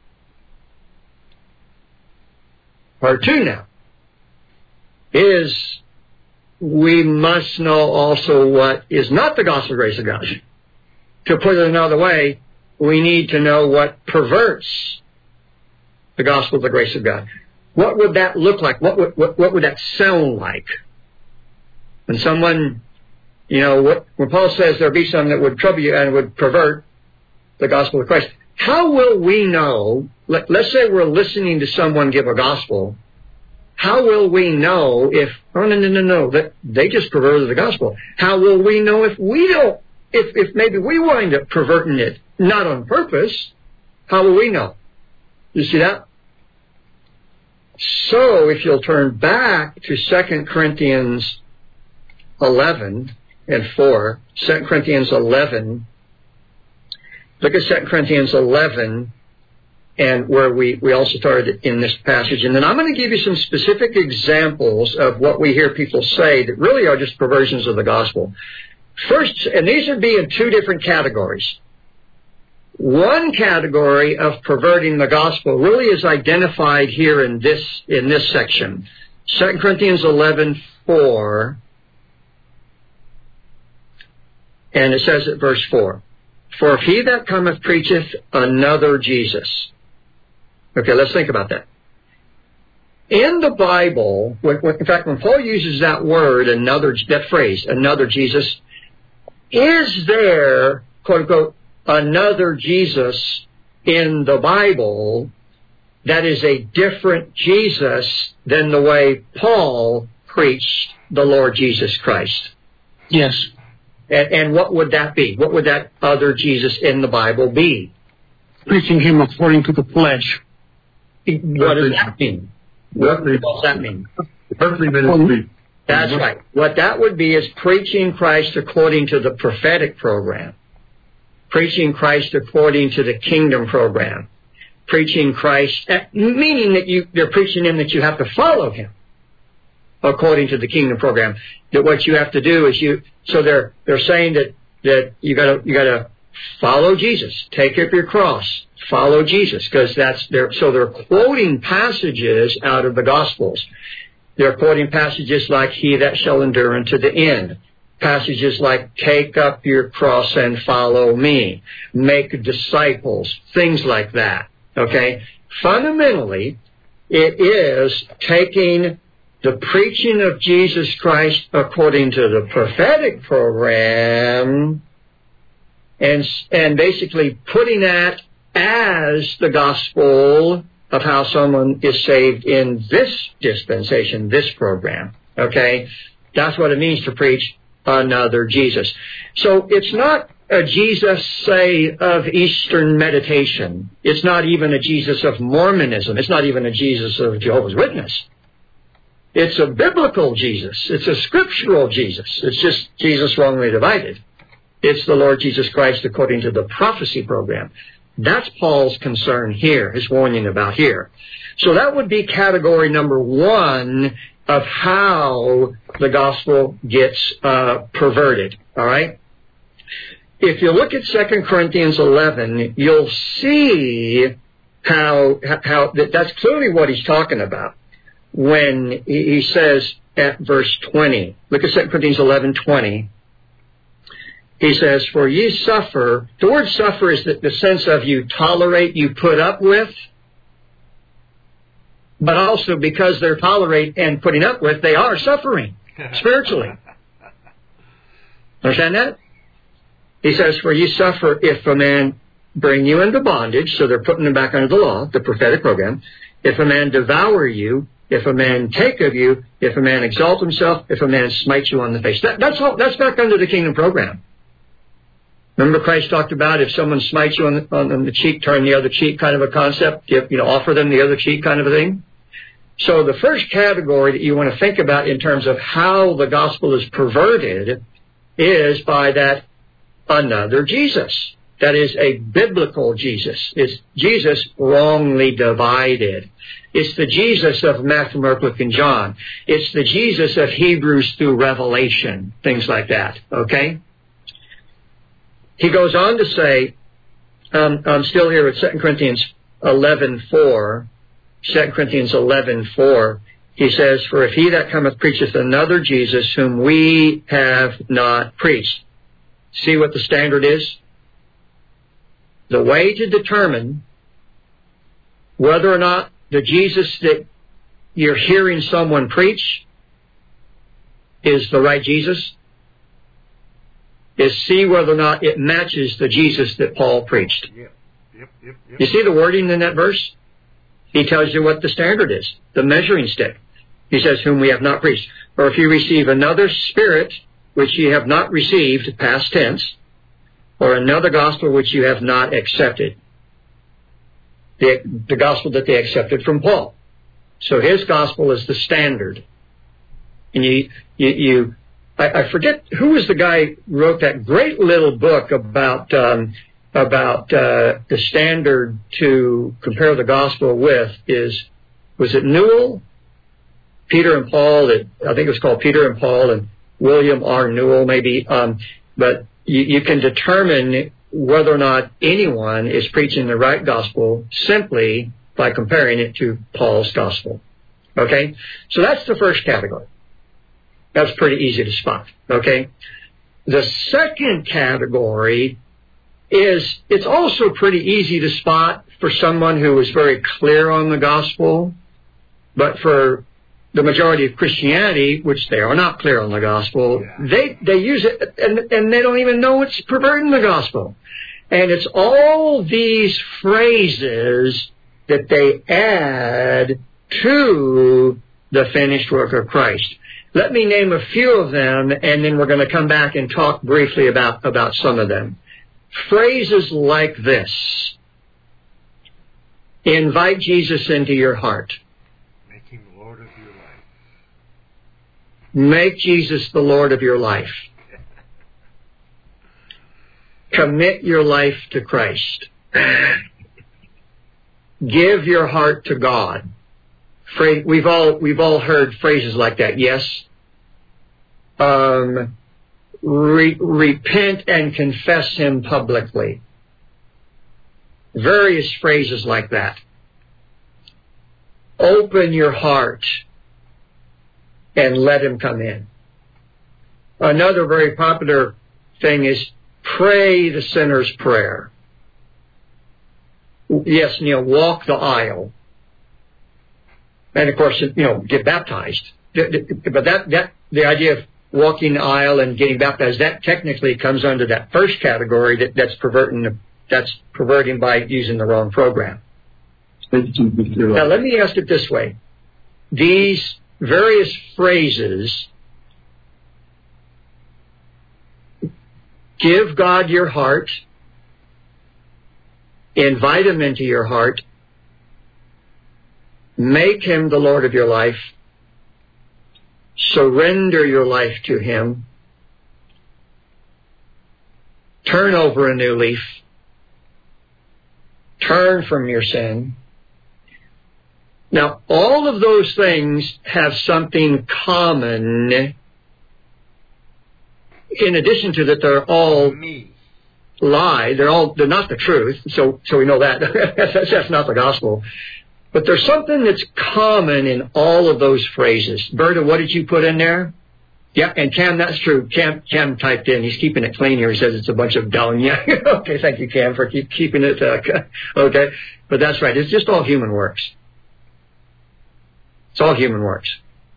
S1: Part two now is we must know also what is not the gospel grace of God. To put it another way, we need to know what perverts the gospel of the grace of God. What would that look like? What would, what, what would that sound like? When someone, you know, what, when Paul says there'll be some that would trouble you and would pervert the gospel of Christ, how will we know, let, let's say we're listening to someone give a gospel, how will we know if, oh, no, no, no, no, that they just perverted the gospel? How will we know if we don't, if, if maybe we wind up perverting it, not on purpose, how will we know? You see that? So, if you'll turn back to Second Corinthians eleven and four, Second Corinthians eleven, look at Second Corinthians eleven, and where we, we also started in this passage. And then I'm going to give you some specific examples of what we hear people say that really are just perversions of the gospel. First, and these would be in two different categories. One category of perverting the gospel really is identified here in this in this section. Second Corinthians eleven four, and it says at verse four, "For if he that cometh preacheth another Jesus." Okay, let's think about that. In the Bible, when, when, in fact, when Paul uses that word, another, that phrase, another Jesus, is there, quote unquote, another Jesus in the Bible that is a different Jesus than the way Paul preached the Lord Jesus Christ?
S2: Yes.
S1: And, and what would that be? What would that other Jesus in the Bible be?
S2: Preaching him according to the flesh.
S1: What does that mean? What does that mean?
S4: Earthly ministry.
S1: That's right. What that would be is preaching Christ according to the prophetic program. Preaching Christ according to the kingdom program. Preaching Christ, meaning that you, they're preaching him that you have to follow him according to the kingdom program. That what you have to do is you, so they're, they're saying that, that you gotta, you gotta follow Jesus. Take up your cross. Follow Jesus. Because that's their, so they're quoting passages out of the Gospels. They're quoting passages like, "He that shall endure unto the end." Passages like, "Take up your cross and follow me." "Make disciples." Things like that. Okay? Fundamentally, it is taking the preaching of Jesus Christ according to the prophetic program and, and basically putting that as the gospel of how someone is saved in this dispensation, this program. Okay? That's what it means to preach another Jesus. So it's not a Jesus, say, of Eastern meditation. It's not even a Jesus of Mormonism. It's not even a Jesus of Jehovah's Witness. It's a biblical Jesus. It's a scriptural Jesus. It's just Jesus wrongly divided. It's the Lord Jesus Christ according to the prophecy program. That's Paul's concern here, his warning about here. So that would be category number one of how the gospel gets uh, perverted. All right? If you look at Second Corinthians eleven, you'll see how how that that's clearly what he's talking about when he says at verse twenty. Look at Second Corinthians eleven twenty. He says, "For ye suffer." The word "suffer" is the, the sense of you tolerate, you put up with. But also because they're tolerate and putting up with, they are suffering spiritually. Understand that? He says, "For ye suffer if a man bring you into bondage." So they're putting them back under the law, the prophetic program. "If a man devour you, if a man take of you, if a man exalt himself, if a man smite you on the face." That, that's all, that's back under the kingdom program. Remember Christ talked about if someone smites you on the, on the cheek, turn the other cheek kind of a concept, give, you know, offer them the other cheek kind of a thing. So the first category that you want to think about in terms of how the gospel is perverted is by that another Jesus. That is a biblical Jesus. It's Jesus wrongly divided. It's the Jesus of Matthew, Mark, Luke, and John. It's the Jesus of Hebrews through Revelation, things like that, okay? He goes on to say, um, I'm still here at Second Corinthians eleven four. Second Corinthians eleven four. He says, for if he that cometh preacheth another Jesus whom we have not preached. See what the standard is? The way to determine whether or not the Jesus that you're hearing someone preach is the right Jesus is see whether or not it matches the Jesus that Paul preached.
S6: Yep. Yep, yep, yep.
S1: You see the wording in that verse? He tells you what the standard is, the measuring stick. He says, whom we have not preached. Or if you receive another spirit which ye have not received, past tense, or another gospel which you have not accepted. The, the gospel that they accepted from Paul. So his gospel is the standard. And you, you, you I, I forget who was the guy who wrote that great little book about um, about uh, the standard to compare the gospel with. Is was it Newell? Peter and Paul. It, I think it was called Peter and Paul and William R. Newell, maybe. Um, but you, you can determine whether or not anyone is preaching the right gospel simply by comparing it to Paul's gospel. Okay? So that's the first category. That's pretty easy to spot. Okay? The second category is, it's also pretty easy to spot for someone who is very clear on the gospel, but for the majority of Christianity, which they are not clear on the gospel,
S6: Yeah.
S1: they, they use it and, and they don't even know it's perverting the gospel. And it's all these phrases that they add to the finished work of Christ. Let me name a few of them, and then we're going to come back and talk briefly about, about some of them. Phrases like this. Invite Jesus into your heart.
S6: Make him Lord of your life.
S1: Make Jesus the Lord of your life. Commit your life to Christ. Give your heart to God. We've all we've all heard phrases like that. Yes. Um, re- repent and confess Him publicly. Various phrases like that. Open your heart and let Him come in. Another very popular thing is pray the sinner's prayer. Yes, you know, walk the aisle. And of course, you know, get baptized. But that, that, the idea of walking the aisle and getting baptized, that technically comes under that first category that, that's perverting, that's perverting by using the wrong program. Now let me ask it this way. These various phrases, give God your heart, invite Him into your heart, make Him the Lord of your life, surrender your life to Him, turn over a new leaf, turn from your sin. Now, all of those things have something common. In addition to that, they're all
S6: Me.
S1: lie. They're all they're not the truth. So so we know that that's, that's not the gospel. But there's something that's common in all of those phrases. Berta, what did you put in there? Yeah, and Cam, that's true. Cam Cam typed in. He's keeping it clean here. He says it's a bunch of dung. Yeah. Okay, thank you, Cam, for keep keeping it. Uh, okay, but that's right. It's just all human works. It's all human works.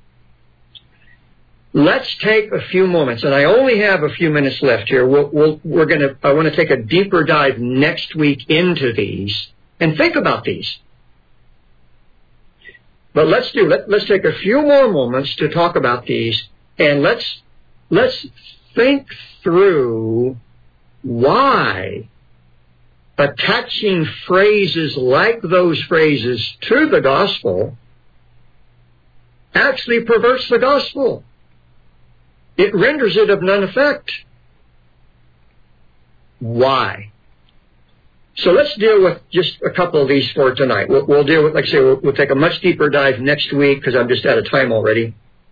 S1: Let's take a few moments, and I only have a few minutes left here. We'll, we'll, we're going to. I want to take a deeper dive next week into these and think about these. But let's do. Let, let's take a few more moments to talk about these, and let's let's think through why attaching phrases like those phrases to the gospel actually perverts the gospel. It renders it of none effect. Why? So let's deal with just a couple of these for tonight. We'll, we'll deal with, like I say, we'll, we'll take a much deeper dive next week because I'm just out of time already.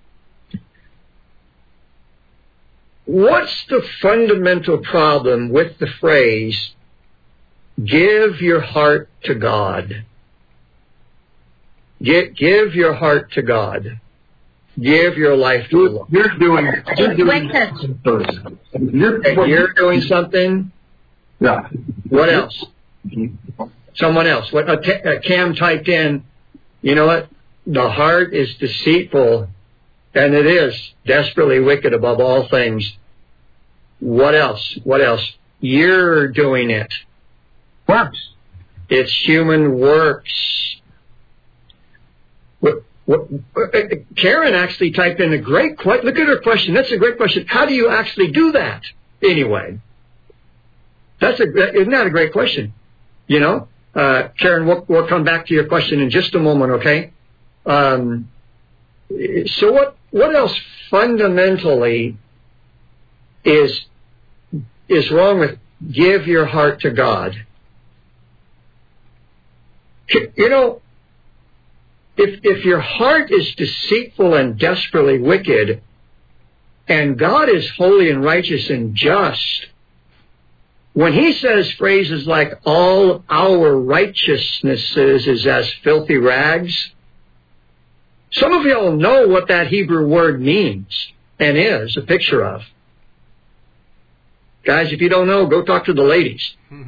S1: What's the fundamental problem with the phrase, give your heart to God? Give, give your heart to God. Give your life to the Lord.
S4: You're doing, you're doing you're,
S1: You're doing something.
S4: Yeah.
S1: What else? Someone else. What uh, uh, Cam typed in, you know what? The heart is deceitful, and it is desperately wicked above all things. What else? What else? You're doing it.
S4: Works.
S1: It's human works. What, what, uh, Karen actually typed in a great question. Look at her question. That's a great question. How do you actually do that anyway? That's a, isn't that a great question? You know, uh, Karen, we'll, we'll come back to your question in just a moment, okay? Um, so what, what else fundamentally is, is wrong with give your heart to God? You know, if, if your heart is deceitful and desperately wicked, and God is holy and righteous and just, when he says phrases like, all our righteousnesses is as filthy rags, some of y'all know what that Hebrew word means and is a picture of. Guys, if you don't know, go talk to the ladies.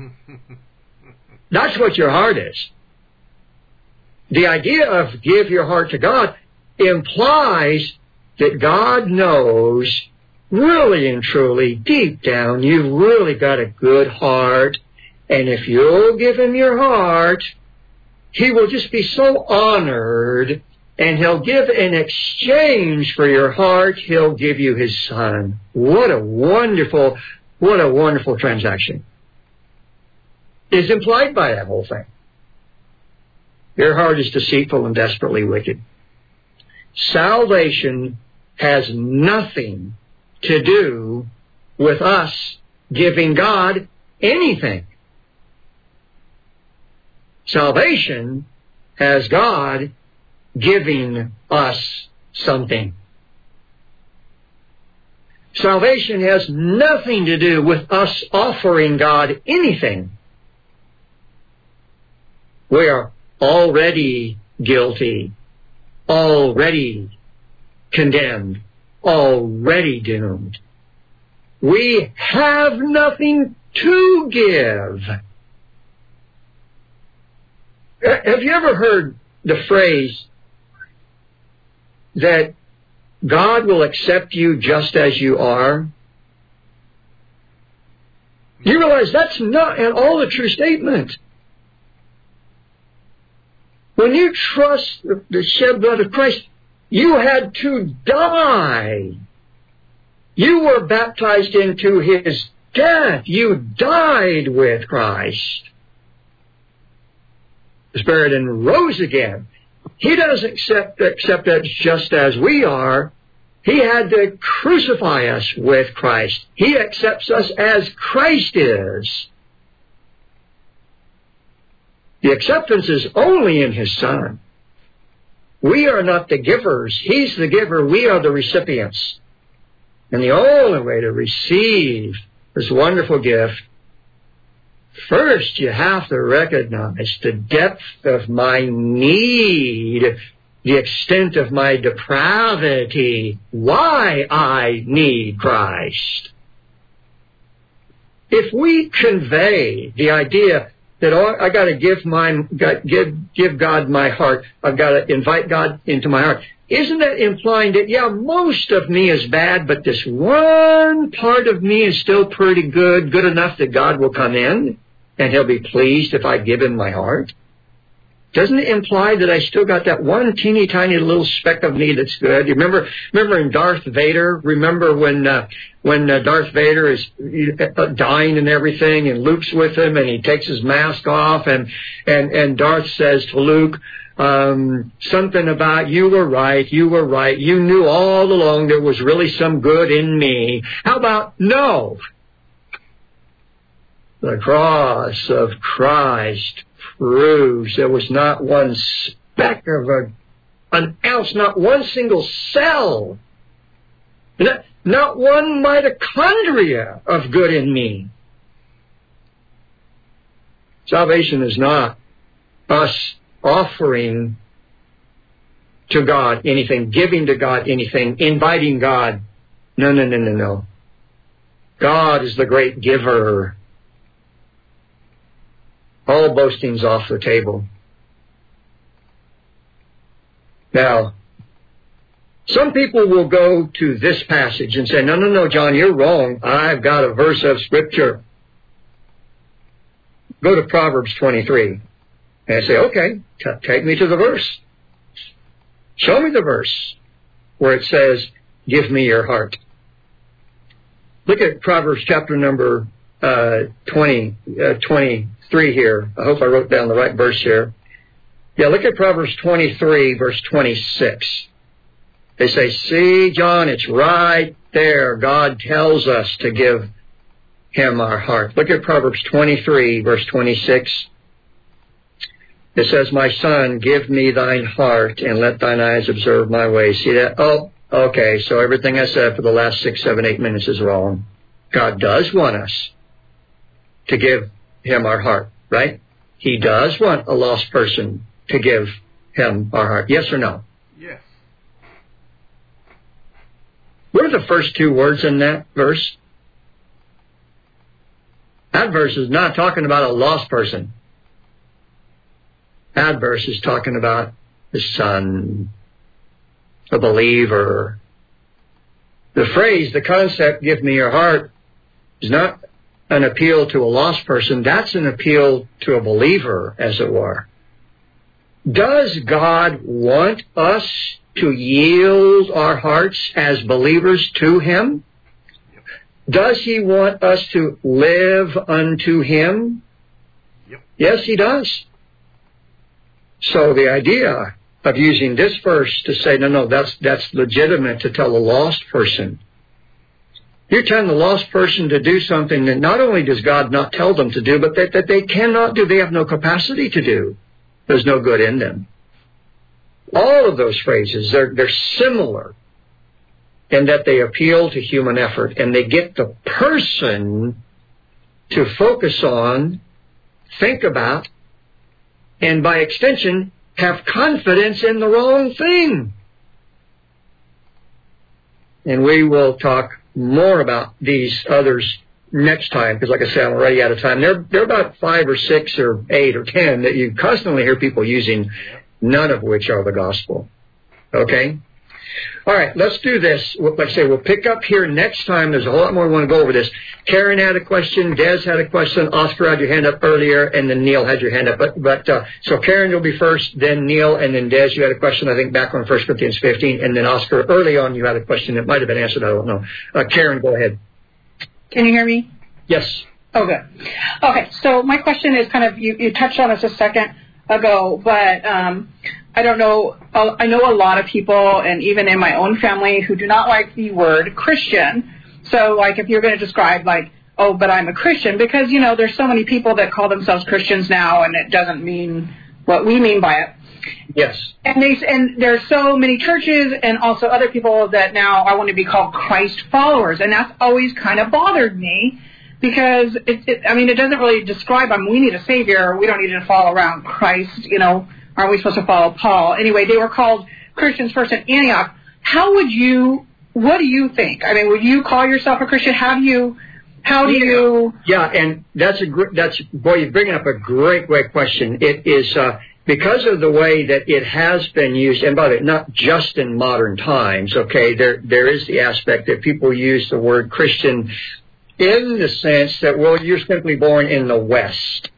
S1: That's what your heart is. The idea of give your heart to God implies that God knows really and truly, deep down, you've really got a good heart. And if you'll give him your heart, he will just be so honored. And he'll give in exchange for your heart, he'll give you his son. What a wonderful, what a wonderful transaction is implied by that whole thing. Your heart is deceitful and desperately wicked. Salvation has nothing to do with us giving God anything. Salvation has God giving us something. Salvation has nothing to do with us offering God anything. We are already guilty, already condemned, already doomed. We have nothing to give. Have you ever heard the phrase that God will accept you just as you are? You realize that's not at all a true statement. When you trust the shed blood of Christ, you had to die. You were baptized into his death. You died with Christ. Was buried and rose again. He doesn't accept, accept us just as we are. He had to crucify us with Christ. He accepts us as Christ is. The acceptance is only in his Son. We are not the givers. He's the giver. We are the recipients. And the only way to receive this wonderful gift, first you have to recognize the depth of my need, the extent of my depravity, why I need Christ. If we convey the idea that oh, I got to give my give give God my heart, I've got to invite God into my heart, isn't that implying that yeah, most of me is bad, but this one part of me is still pretty good, good enough that God will come in and he'll be pleased if I give him my heart? Doesn't it imply that I still got that one teeny tiny little speck of me that's good? You remember, remember in Darth Vader? Remember when uh, when uh, Darth Vader is uh, dying and everything, and Luke's with him, and he takes his mask off, and and and Darth says to Luke um, something about you were right, you were right, you knew all along there was really some good in me. How about no? The cross of Christ proves there was not one speck of a, an ounce, not one single cell, not, not one mitochondria of good in me. Salvation is not us offering to God anything, giving to God anything, inviting God. No, no, no, no, no. God is the great giver. All boasting's off the table. Now, some people will go to this passage and say, no, no, no, John, you're wrong. I've got a verse of Scripture. Go to Proverbs twenty-three. And I say, okay, t- take me to the verse. Show me the verse where it says, give me your heart. Look at Proverbs chapter number uh, twenty, uh, twenty-three here. I hope I wrote down the right verse here. Yeah, look at Proverbs twenty-three, verse twenty-six. They say, see, John, it's right there. God tells us to give Him our heart. Look at Proverbs twenty-three, verse twenty-six. It says, my son, give me thine heart, and let thine eyes observe my ways. See that? Oh, okay, so everything I said for the last six, seven, eight minutes is wrong. God does want us to give Him our heart, right? He does want a lost person to give Him our heart. Yes or no?
S6: Yes.
S1: What are the first two words in that verse? That verse is not talking about a lost person. That verse is talking about the Son, a believer. The phrase, the concept, give me your heart, is not an appeal to a lost person. That's an appeal to a believer, as it were. Does God want us to yield our hearts as believers to Him? Does He want us to live unto Him?
S6: Yep.
S1: Yes, He does. So the idea of using this verse to say, no, no, that's that's legitimate to tell a lost person. You're telling the lost person to do something that not only does God not tell them to do, but that, that they cannot do, they have no capacity to do. There's no good in them. All of those phrases, they're, they're similar in that they appeal to human effort, and they get the person to focus on, think about, and by extension, have confidence in the wrong thing. And we will talk more about these others next time, because like I said, I'm already out of time. There, there are about five or six or eight or ten that you constantly hear people using, none of which are the gospel. Okay? All right, let's do this. Like I say, we'll pick up here next time. There's a whole lot more we want to go over this. Karen had a question. Des had a question. Oscar had your hand up earlier, and then Neil had your hand up. But, but uh, so Karen, you'll be first, then Neil, and then Des, you had a question, I think, back on First Corinthians fifteen. And then Oscar, early on, you had a question that might have been answered. I don't know. Uh, Karen, go ahead.
S7: Can you hear me?
S1: Yes.
S7: Oh, good. Okay, so my question is kind of, you, you touched on this a second ago, but um, I don't know, I know a lot of people, and even in my own family, who do not like the word Christian. So, like, if you're going to describe, like, oh, but I'm a Christian, because, you know, there's so many people that call themselves Christians now, and it doesn't mean what we mean by it.
S1: Yes.
S7: And they and there's so many churches and also other people that now I want to be called Christ followers, and that's always kind of bothered me, because it, it I mean, it doesn't really describe, I mean, we need a Savior, we don't need to follow around Christ, you know, aren't we supposed to follow Paul? Anyway, they were called Christians first in Antioch. How would you, what do you think? I mean, would you call yourself a Christian? Have you, how do you?
S1: Yeah, and that's a that's boy, you're bringing up a great, great question. It is uh, because of the way that it has been used, and by the way, not just in modern times. Okay, there there is the aspect that people use the word Christian in the sense that, well, you're simply born in the West.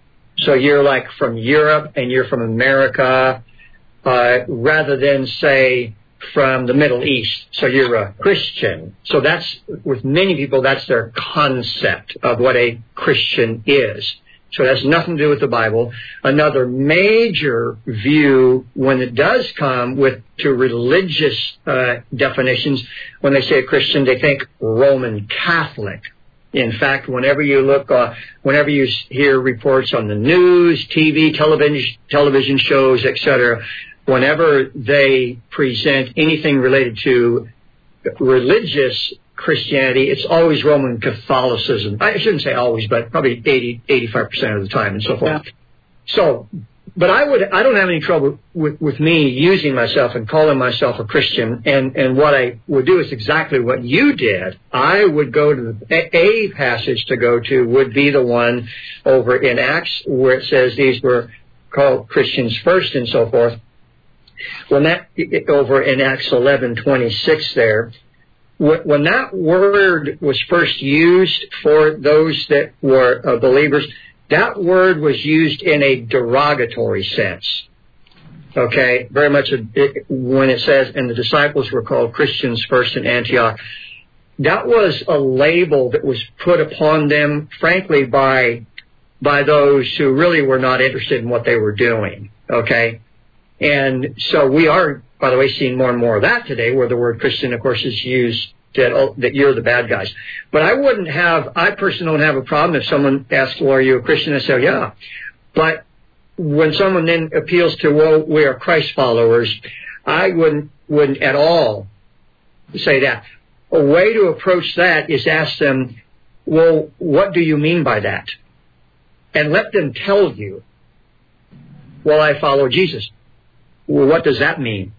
S1: So you're like from Europe and you're from America, uh, rather than, say, from the Middle East. So you're a Christian. So that's, with many people, that's their concept of what a Christian is. So it has nothing to do with the Bible. Another major view, when it does come with to religious uh, definitions, when they say a Christian, they think Roman Catholic. In fact, whenever you look, uh, whenever you hear reports on the news, T V, television, television shows, et cetera, whenever they present anything related to religious Christianity, it's always Roman Catholicism. I shouldn't say always, but probably eighty, eighty-five percent of the time and so forth. Yeah. So, but I would, I don't have any trouble with, with me using myself and calling myself a Christian. And, and what I would do is exactly what you did. I would go to the, a passage to go to would be the one over in Acts where it says these were called Christians first and so forth. When that, over in Acts eleven twenty-six there, when that word was first used for those that were uh, believers, that word was used in a derogatory sense. Okay, very much a, it, when it says, and the disciples were called Christians first in Antioch, that was a label that was put upon them, frankly, by by those who really were not interested in what they were doing. Okay, and so we are, by the way, seeing more and more of that today, where the word Christian, of course, is used that, oh, that you're the bad guys. But I wouldn't have, I personally don't have a problem if someone asks, well, are you a Christian? I say, yeah. But when someone then appeals to, well, we are Christ followers, I wouldn't, wouldn't at all say that. A way to approach that is ask them, well, what do you mean by that? And let them tell you, well, I follow Jesus. Well, what does that mean?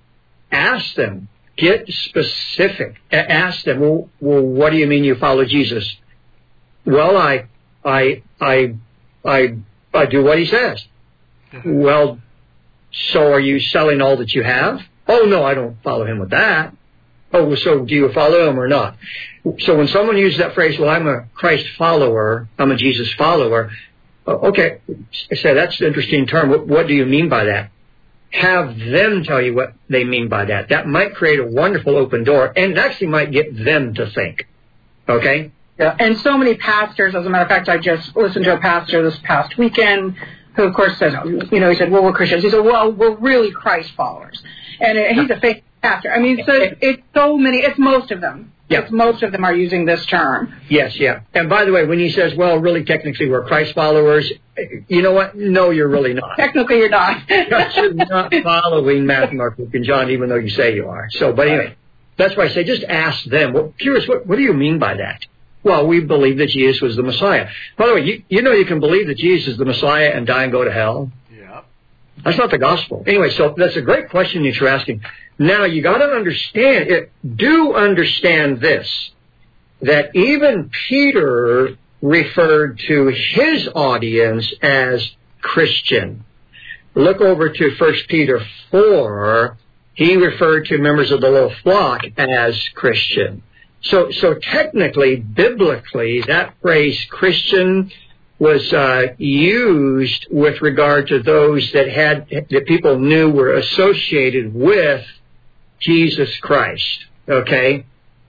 S1: Ask them. Get specific. Ask them, well, well, what do you mean you follow Jesus? Well, I, I, I, I, I do what he says. Well, so are you selling all that you have? Oh, no, I don't follow him with that. Oh, so do you follow him or not? So when someone uses that phrase, well, I'm a Christ follower, I'm a Jesus follower, okay, I say that's an interesting term. What, what do you mean by that? Have them tell you what they mean by that. That might create a wonderful open door, and it actually might get them to think. Okay?
S7: Yeah, and so many pastors, as a matter of fact, I just listened to a pastor this past weekend who, of course, said, you know, he said, well, we're Christians. He said, well, we're really Christ followers. And he's a fake pastor. I mean, so it's so many, it's most of them. Yes, most of them are using this term.
S1: Yes, yeah. And by the way, when he says, well, really, technically, we're Christ followers, you know what? No, you're really not.
S7: Technically, you're not.
S1: You're not following Matthew, Mark, Luke, and John, even though you say you are. So, but anyway, that's why I say just ask them. Well, curious, what, what do you mean by that? Well, we believe that Jesus was the Messiah. By the way, you, you know you can believe that Jesus is the Messiah and die and go to hell?
S6: Yeah.
S1: That's not the gospel. Anyway, so that's a great question that you're asking. Now, you got to understand, it, do understand this, that even Peter referred to his audience as Christian. Look over to First Peter four. He referred to members of the little flock as Christian. So, so technically, biblically, that phrase Christian was uh, used with regard to those that had, that people knew were associated with Jesus Christ. Okay?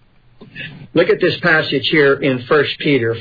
S1: Look at this passage here in First Peter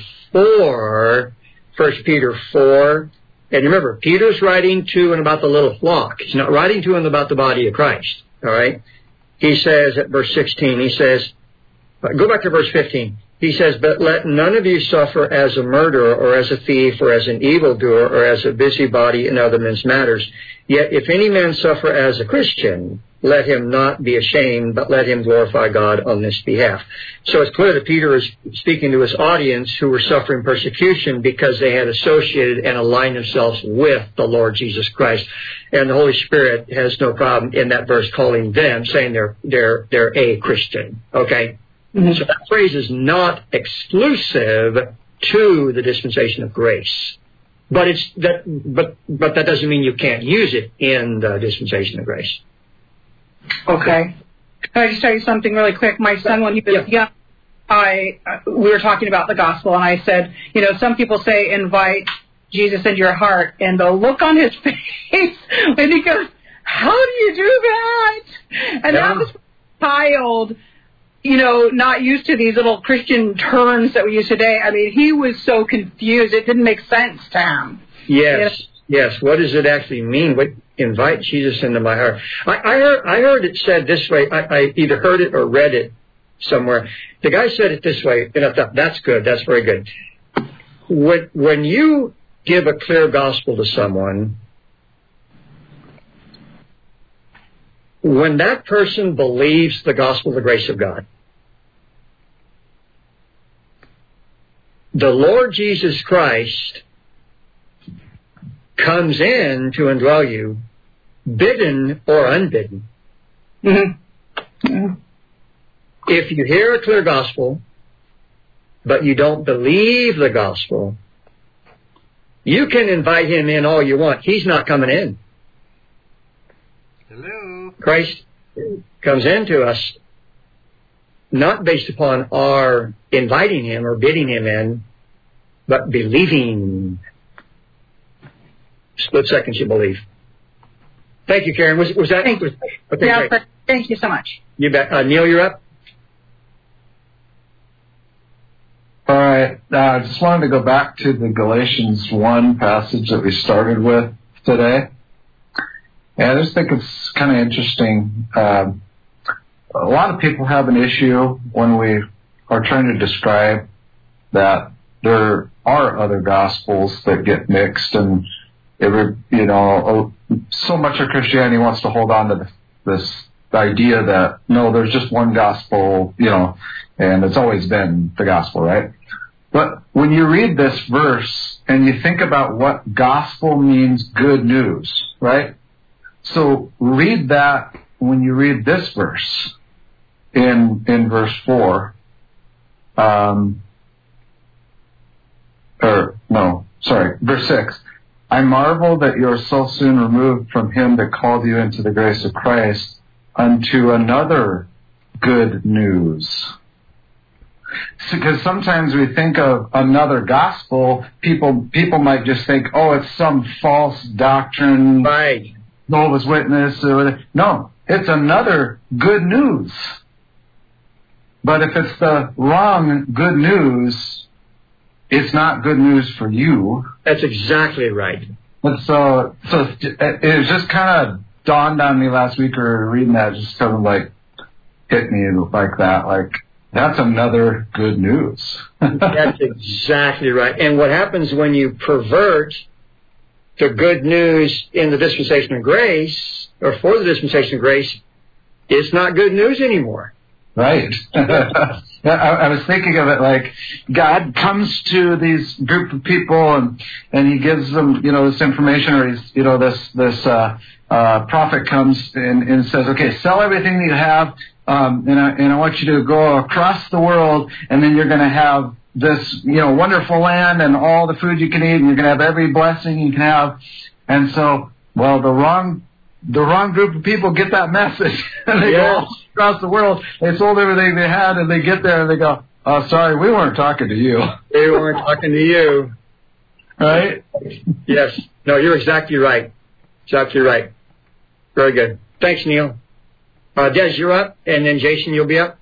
S1: four. First Peter four. And remember, Peter's writing to and about the little flock. He's not writing to and about the body of Christ. All right? He says at verse sixteen, he says, go back to verse fifteen. He says, but let none of you suffer as a murderer or as a thief or as an evildoer or as a busybody in other men's matters. Yet if any man suffer as a Christian, let him not be ashamed, but let him glorify God on this behalf. So it's clear that Peter is speaking to his audience who were suffering persecution because they had associated and aligned themselves with the Lord Jesus Christ. And the Holy Spirit has no problem in that verse calling them, saying they're they're they're a Christian. Okay? Mm-hmm. So that phrase is not exclusive to the dispensation of grace. But it's that but but that doesn't mean you can't use it in the dispensation of grace.
S7: Okay. Can I just tell you something really quick? My son, when he was young, I uh, we were talking about the gospel, and I said, you know, some people say invite Jesus into your heart, and the look on his face when he goes, how do you do that? And
S1: yeah.
S7: that was child, you know, not used to these little Christian terms that we use today. I mean, he was so confused; it didn't make sense to him.
S1: Yes. You know? Yes, what does it actually mean? What invite Jesus into my heart? I, I heard I heard it said this way. I, I either heard it or read it somewhere. The guy said it this way, and I thought, that's good, that's very good. When, when you give a clear gospel to someone, when that person believes the gospel of the grace of God, the Lord Jesus Christ comes in to indwell you, bidden or unbidden.
S7: Mm-hmm. Mm-hmm.
S1: If you hear a clear gospel, but you don't believe the gospel, you can invite him in all you want. He's not coming in.
S6: Hello.
S1: Christ comes into us not based upon our inviting him or bidding him in, but believing. Split seconds you believe. Thank you, Karen. Was, was that?
S7: Thank you.
S1: Was, okay,
S7: yeah,
S1: great.
S7: Thank you so much.
S1: You bet. Uh, Neil, you're up.
S4: All right. Uh, I just wanted to go back to the Galatians one passage that we started with today. And I just think it's kind of interesting. Um, a lot of people have an issue when we are trying to describe that there are other gospels that get mixed, and it, you know, so much of Christianity wants to hold on to this, this idea that no, there's just one gospel, you know, and it's always been the gospel, right? But when you read this verse and you think about what gospel means, good news, right? So read that when you read this verse in in verse four. Um, or no, sorry, verse six. I marvel that you are so soon removed from him that called you into the grace of Christ unto another good news. Because sometimes we think of another gospel, people people might just think, oh, it's some false doctrine,
S1: Right.
S4: Jehovah's Witness, or whatever. No, it's another good news. But if it's the wrong good news, it's not good news for you.
S1: That's exactly right.
S4: And so, so it was just kind of dawned on me last week, or reading that, just kind of like hit me like that, like, that's another good news.
S1: That's exactly right. And what happens when you pervert the good news in the dispensation of grace, or for the dispensation of grace, it's not good news anymore.
S4: Right. I, I was thinking of it like God comes to these group of people and, and he gives them, you know, this information, or he's, you know, this, this, uh, uh, prophet comes and, and says, okay, sell everything that you have, um, and I, and I want you to go across the world, and then you're going to have this, you know, wonderful land and all the food you can eat, and you're going to have every blessing you can have. And so, well, the wrong, the wrong group of people get that message, and they
S1: Yeah.
S4: go across the world. They sold everything they had, and they get there and they go, "Oh, sorry, we weren't talking to you."
S1: They weren't talking to you.
S4: Right?
S1: Yes. No, you're exactly right. Exactly right. Very good. Thanks, Neil. Uh, Des, you're up, and then Jason, you'll be up.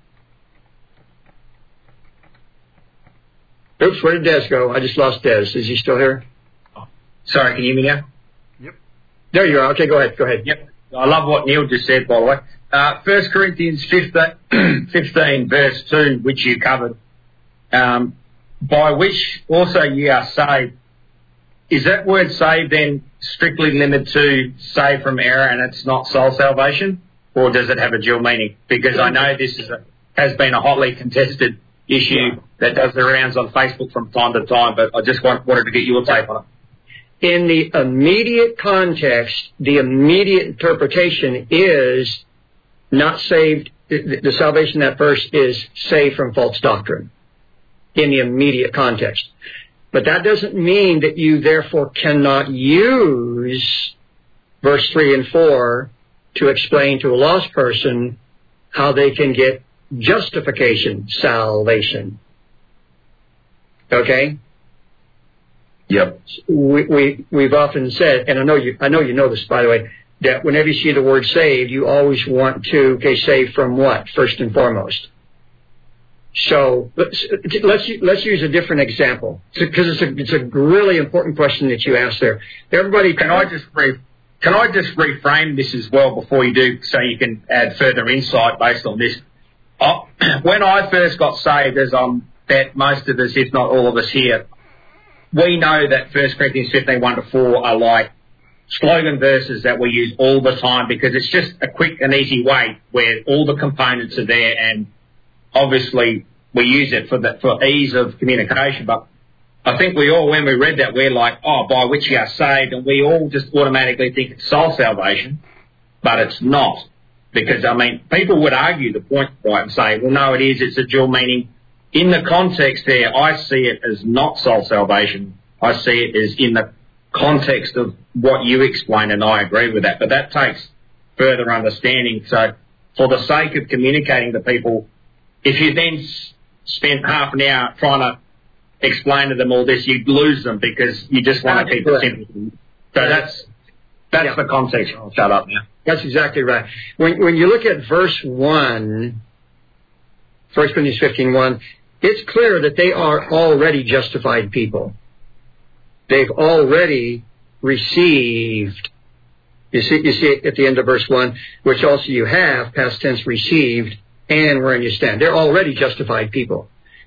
S1: Oops, where did Des go? I just lost Des. Is he still here?
S8: Sorry, can you hear me now?
S6: Yep.
S1: There you are. Okay, go ahead. Go ahead.
S8: Yep. I love what Neil just said, by the way. Uh, First Corinthians fifteen, fifteen, verse two, which you covered, um, by which also ye are saved. Is that word saved then strictly limited to saved from error and it's not soul salvation? Or does it have a dual meaning? Because I know this is a, has been a hotly contested issue that does the rounds on Facebook from time to time, but I just want, wanted to get your take on it.
S1: In the immediate context, the immediate interpretation is not saved. The, the salvation in that verse is saved from false doctrine in the immediate context. But that doesn't mean that you therefore cannot use verse three and four to explain to a lost person how they can get justification, salvation. Okay?
S8: Yep.
S1: We, we, we've often said, and I know you, I know you know this, by the way, that whenever you see the word saved, you always want to, okay, saved from what, first and foremost? So let's, let's, let's use a different example, because it's a, it's a really important question that you asked there. Everybody,
S8: Can I just re- can I just reframe this as well before you do, so you can add further insight based on this? Oh, when I first got saved, as I'm bet most of us, if not all of us here, we know that First Corinthians fifteen, one to four are like slogan verses that we use all the time because it's just a quick and easy way where all the components are there, and obviously we use it for the, for ease of communication. But I think we all, when we read that, we're like, oh, by which you are saved, and we all just automatically think it's soul salvation, but it's not. Because, I mean, people would argue the point, right, and say, well, no, it is, it's a dual meaning. In the context there, I see it as not soul salvation. I see it as in the context of what you explained, and I agree with that. But that takes further understanding. So for the sake of communicating to people, if you then s- spend half an hour trying to explain to them all this, you'd lose them because you just want to keep it simple. So that's that's yeah. the context. I'll shut up now.
S1: That's exactly right. When when you look at verse one, First Corinthians fifteen one, it's clear that they are already justified people. They've already received. You see, you see it at the end of verse one, which also you have, past tense, received, and wherein you stand. They're already justified people.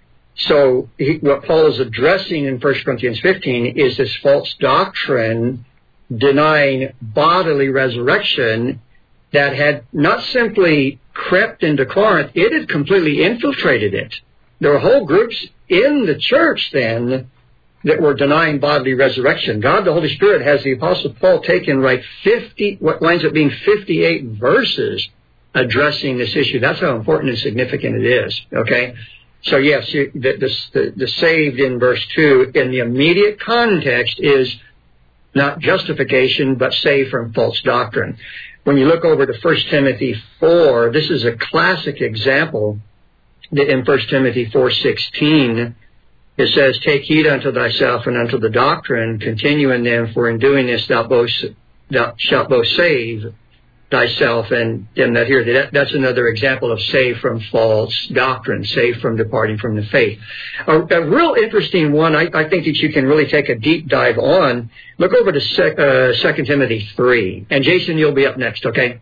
S1: So he, what Paul is addressing in First Corinthians fifteen is this false doctrine denying bodily resurrection that had not simply crept into Corinth, it had completely infiltrated it. There were whole groups in the church then that were denying bodily resurrection. God, the Holy Spirit, has the Apostle Paul take and write fifty, what winds up being fifty-eight verses addressing this issue. That's how important and significant it is, okay? So yes, you, the, the, the saved in verse two in the immediate context is not justification, but saved from false doctrine. When you look over to First Timothy four, this is a classic example that in First Timothy four sixteen, it says, take heed unto thyself and unto the doctrine, continue in them, for in doing this thou, both, thou shalt both save thyself and them that hear thee. That, that's another example of save from false doctrine, save from departing from the faith. A, a real interesting one, I, I think that you can really take a deep dive on. Look over to sec, uh, Second Timothy three. And Jason, you'll be up next, okay?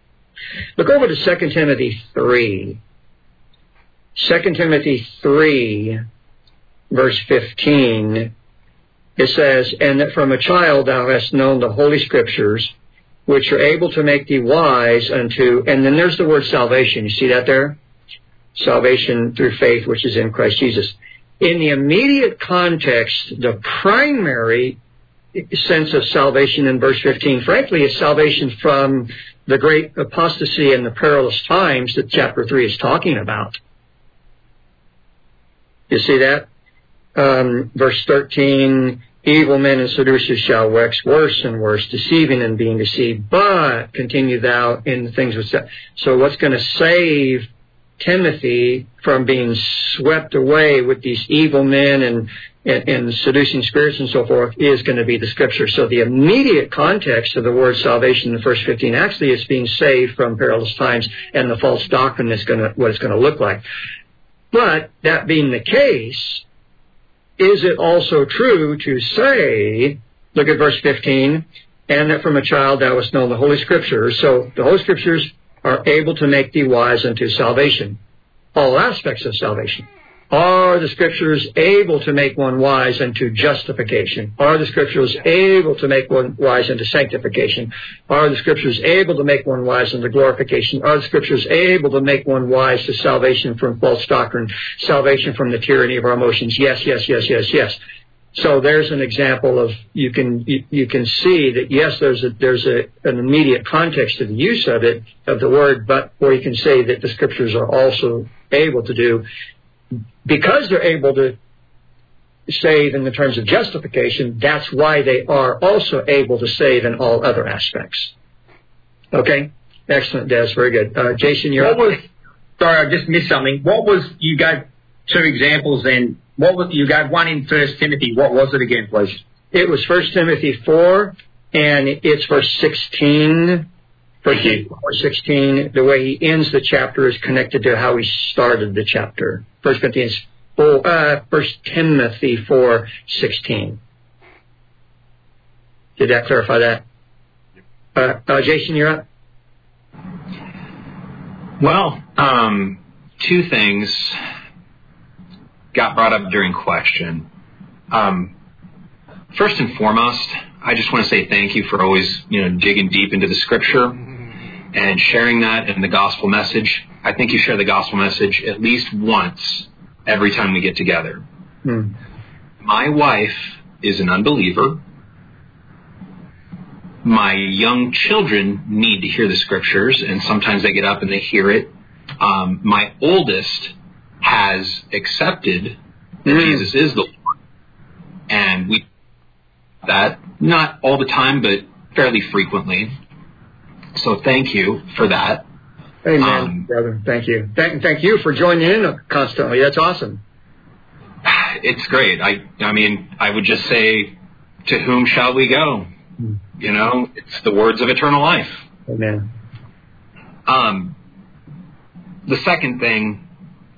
S1: Look over to Second Timothy three. Second Timothy three, verse fifteen. It says, and that from a child thou hast known the Holy Scriptures, which are able to make thee wise unto, and then there's the word salvation. You see that there? Salvation through faith, which is in Christ Jesus. In the immediate context, the primary sense of salvation in verse fifteen, frankly, is salvation from the great apostasy and the perilous times that chapter three is talking about. You see that? Um, verse thirteen, evil men and seducers shall wax worse and worse, deceiving and being deceived. But continue thou in the things which... So what's going to save Timothy from being swept away with these evil men and, and, and seducing spirits and so forth is going to be the Scripture. So the immediate context of the word salvation in verse fifteen actually is being saved from perilous times and the false doctrine is going to, what it's going to look like. But that being the case, is it also true to say, look at verse fifteen, and that from a child thou hast known the Holy Scriptures. So the Holy Scriptures are able to make thee wise unto salvation. All aspects of salvation. Are the Scriptures able to make one wise unto justification? Are the Scriptures able to make one wise unto sanctification? Are the Scriptures able to make one wise unto glorification? Are the Scriptures able to make one wise to salvation from false doctrine, salvation from the tyranny of our emotions? Yes, yes, yes, yes, yes. So there's an example of, you can you, you can see that, yes, there's a, there's a, an immediate context to the use of it, of the word, but where you can say that the Scriptures are also able to do, because they're able to save in the terms of justification, that's why they are also able to save in all other aspects. Okay? Excellent, Des. Very good. Uh, Jason, you're
S8: what was, sorry, I just missed something. What was, you gave two examples then. What was, you gave one in First Timothy. What was it again, please? It
S1: was First Timothy four, and it's verse sixteen. Verse sixteen, the way he ends the chapter is connected to how he started the chapter. First Corinthians four, uh, First Timothy four sixteen. Did that clarify that? Uh, uh, Jason, you're up.
S3: Well, um, two things got brought up during question. Um, first and foremost, I just want to say thank you for always, you know, digging deep into the Scripture and sharing that in the gospel message. I think you share the gospel message at least once every time we get together. Hmm. My wife is an unbeliever. My young children need to hear the Scriptures, and sometimes they get up and they hear it. Um, my oldest has accepted that mm. Jesus is the Lord, and we that not all the time, but fairly frequently. So thank you for that.
S1: Amen,
S3: um,
S1: brother. Thank you. Thank, thank you for joining in constantly. That's awesome.
S3: It's great. I, I mean, I would just say, to whom shall we go? Mm. You know, it's the words of eternal life.
S1: Amen.
S3: Um, the second thing,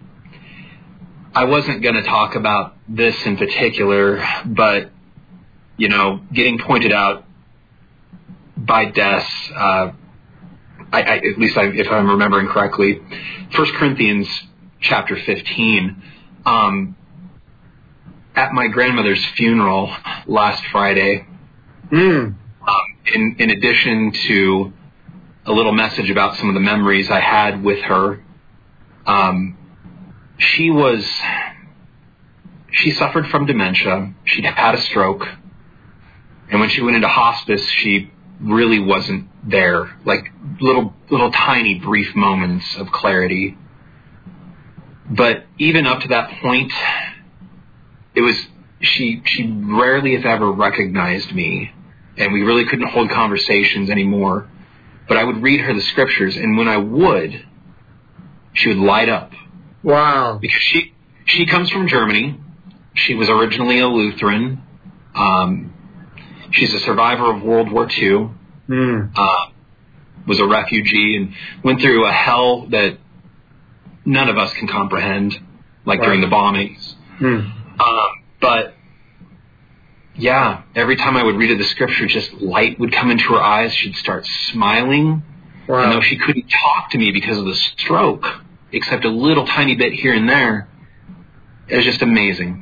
S3: I wasn't going to talk about this in particular, but, you know, getting pointed out by Des, uh, I, I, at least I, if I'm remembering correctly, First Corinthians chapter fifteen, um, at my grandmother's funeral last Friday, mm. um, in, in addition to a little message about some of the memories I had with her, um, she was, she suffered from dementia. She'd had a stroke. And when she went into hospice, she really wasn't there. Like little, little tiny brief moments of clarity. But even up to that point, it was, she, she rarely, if ever, recognized me. And we really couldn't hold conversations anymore. But I would read her the Scriptures, and when I would, she would light up.
S1: Wow.
S3: Because she, she comes from Germany. She was originally a Lutheran. Um, she's a survivor of World War Two. Mm. Uh, was a refugee and went through a hell that none of us can comprehend, like wow. during the bombings. Mm. Um, but, yeah, every time I would read her the Scripture, just light would come into her eyes. She'd start smiling. Wow. And though she couldn't talk to me because of the stroke, except a little tiny bit here and there, it was just amazing.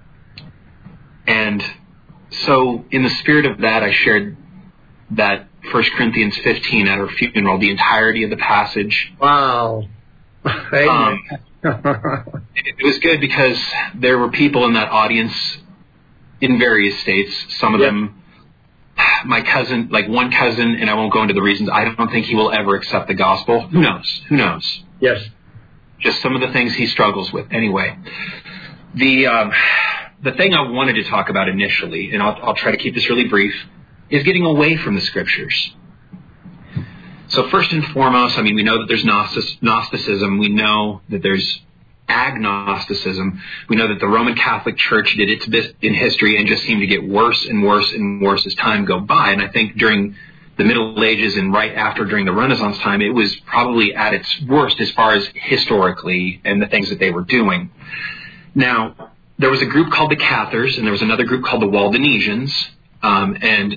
S3: And so in the spirit of that, I shared that First Corinthians fifteen at her funeral, the entirety of the passage.
S1: Wow.
S3: um, it, it was good because there were people in that audience in various states. Some of yep. them, my cousin, like one cousin, and I won't go into the reasons, I don't think he will ever accept the gospel. Who knows? Who knows?
S1: Yes.
S3: Just some of the things he struggles with. Anyway, the um, the thing I wanted to talk about initially, and I'll, I'll try to keep this really brief, is getting away from the Scriptures. So first and foremost, I mean, we know that there's Gnosticism. We know that there's agnosticism. We know that the Roman Catholic Church did its bit in history and just seemed to get worse and worse and worse as time go by. And I think during the Middle Ages and right after during the Renaissance time, it was probably at its worst as far as historically and the things that they were doing. Now, there was a group called the Cathars, and there was another group called the Waldenesians, um, and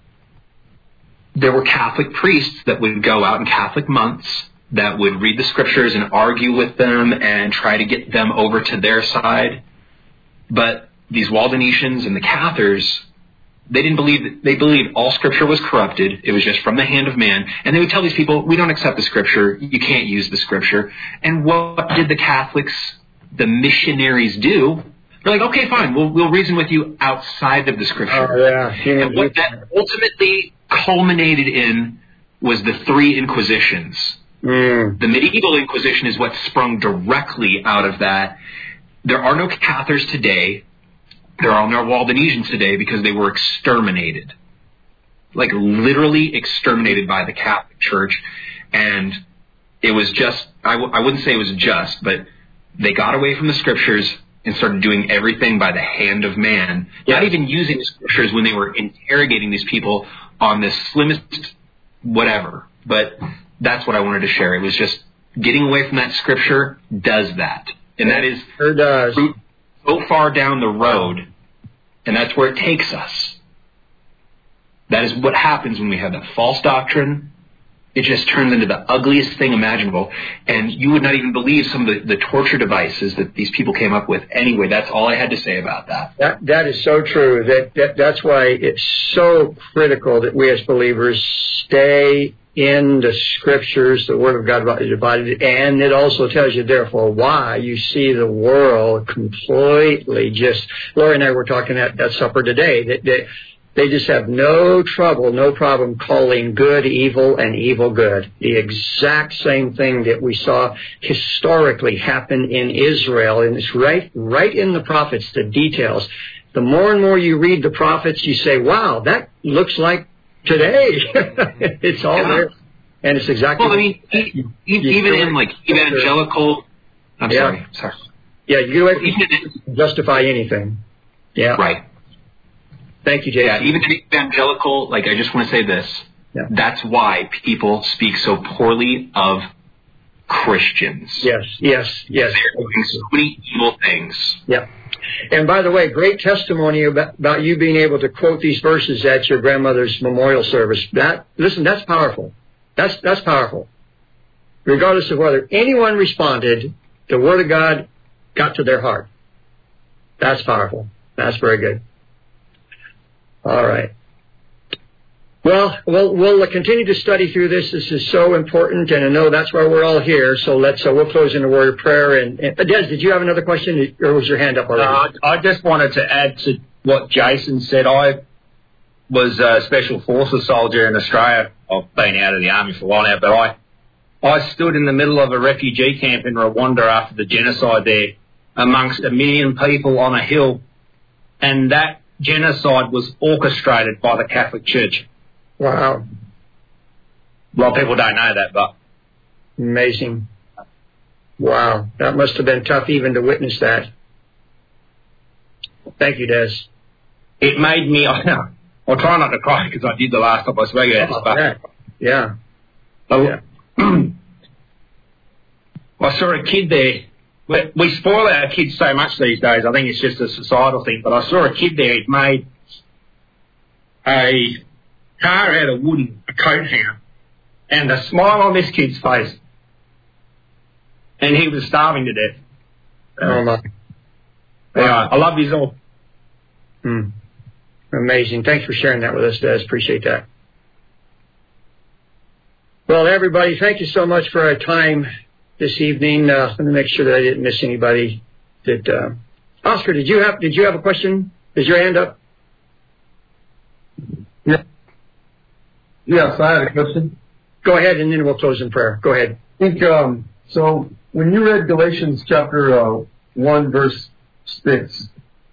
S3: there were Catholic priests that would go out, and Catholic monks that would read the Scriptures and argue with them and try to get them over to their side. But these Waldenesians and the Cathars, they didn't believe that, they believed all Scripture was corrupted. It was just from the hand of man. And they would tell these people, we don't accept the Scripture. You can't use the Scripture. And what did the Catholics, the missionaries, do? They're like, okay, fine, we'll, we'll reason with you outside of the Scripture.
S1: Oh, yeah.
S3: And what that ultimately culminated in was the three Inquisitions. Mm. The medieval Inquisition is what sprung directly out of that. There are no Cathars today. There are no Waldenesians today because they were exterminated. Like literally exterminated by the Catholic Church. And it was just, I, w- I wouldn't say it was just, but they got away from the Scriptures and started doing everything by the hand of man. Yeah. Not even using the Scriptures when they were interrogating these people on the slimmest whatever. But that's what I wanted to share. It was just getting away from that Scripture does that. And that is
S1: sure does.
S3: so far down the road, and that's where it takes us. That is what happens when we have that false doctrine it just turns into the ugliest thing imaginable. And you would not even believe some of the, the torture devices that these people came up with. Anyway, that's all I had to say about that.
S1: That that is so true. That, that that's why it's so critical that we as believers stay in the Scriptures, the Word of God is divided, and it also tells you, therefore, why you see the world completely just. Lori and I were talking at, at supper today. That they, they just have no trouble, no problem calling good evil and evil good. The exact same thing that we saw historically happen in Israel, and it's right, right in the prophets, the details. The more and more you read the prophets, you say, "Wow, that looks like today." It's all yeah. there, and it's exactly.
S3: Well, I mean, you, you, even in like evangelical. I'm
S1: yeah.
S3: sorry, sorry.
S1: Yeah, you don't justify anything. Yeah.
S3: Right.
S1: Thank you, Jason.
S3: Yeah, even in evangelical, like I just want to say this.
S1: Yeah.
S3: That's why people speak so poorly of Christians.
S1: Yes, yes, yes.
S3: They're doing so many evil things.
S1: Yeah. And by the way, great testimony about, about you being able to quote these verses at your grandmother's memorial service. That listen, that's powerful. That's that's powerful. Regardless of whether anyone responded, the Word of God got to their heart. That's powerful. That's very good. All right. Well, we'll we'll continue to study through this. This is so important, and I know that's why we're all here. So let's uh, we'll close in a word of prayer. And, and Des, did you have another question, or was your hand up already?
S8: Uh, I just wanted to add to what Jason said. I was a special forces soldier in Australia. I've been out of the army for a while now, but I I stood in the middle of a refugee camp in Rwanda after the genocide there, amongst a million people on a hill, and that genocide was orchestrated by the Catholic Church.
S1: Wow.
S8: A lot of people don't know that, but...
S1: Amazing. Wow. That must have been tough even to witness that. Thank you, Des.
S8: It made me... I'll try not to cry because I did the last time I spoke about this, but...
S1: Yeah.
S8: Yeah. I saw a kid there. We spoil our kids so much these days. I think it's just a societal thing, but I saw a kid there. He'd made a car out of wood, a coat hanger, and a smile on this kid's face. And he was starving to death.
S1: Oh, my.
S8: Anyway, I love you all.
S1: Hmm. Amazing. Thanks for sharing that with us, Des. Appreciate that. Well, everybody, thank you so much for our time this evening. Uh, let me make sure that I didn't miss anybody. Did uh, Oscar? Did you have Did you have a question? Is your hand up?
S9: Yeah. Yes, I had a question.
S1: Go ahead, and then we'll close in prayer. Go ahead.
S9: I think um, so. When you read Galatians chapter uh, one, verse six,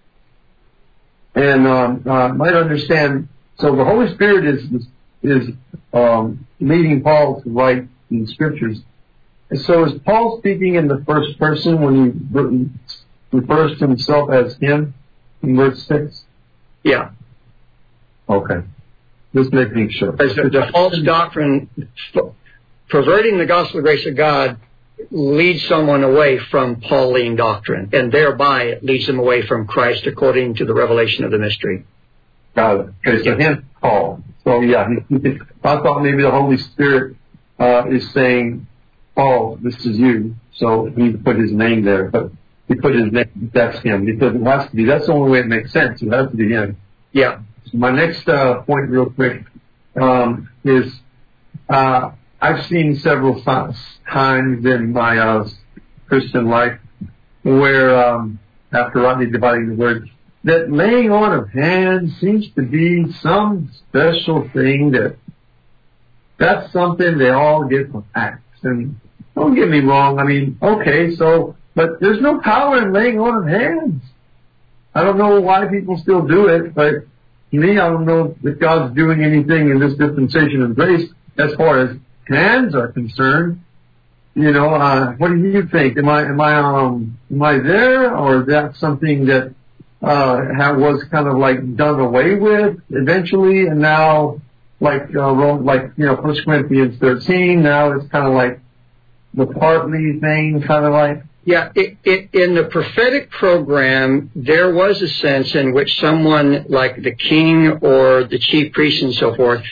S9: and um, uh, might understand. So the Holy Spirit is is um, leading Paul to write the scriptures. And so is Paul speaking in the first person when he refers to himself as him in verse six?
S1: Yeah.
S9: Okay. Just making sure.
S1: As the, the false doctrine, perverting the gospel of the grace of God, leads someone away from Pauline doctrine, and thereby it leads them away from Christ according to the revelation of the mystery.
S9: Got it. Okay, so him, Paul. So yeah, he, he, I thought maybe the Holy Spirit uh, is saying, Paul, this is you. So he put his name there, but he put his name, that's him, because it has to be. That's the only way it makes sense. It has to be him.
S1: Yeah.
S9: So my next uh, point real quick um, is uh, I've seen several times in my uh, Christian life where, um, after rightly dividing the word, that laying on of hands seems to be some special thing that that's something they all get from Acts. And don't get me wrong, I mean, okay, so, but there's no power in laying on of hands. I don't know why people still do it, but to me, I don't know if God's doing anything in this dispensation of grace as far as hands are concerned. You know, uh, what do you think? Am I, am I, um, am I there, or is that something that, uh, was kind of like done away with eventually, and now, like, uh, like, you know, First Corinthians thirteen, now it's kind of like the partly thing, kind of like.
S1: Yeah, it, it, in the prophetic program, there was a sense in which someone like the king or the chief priest and so forth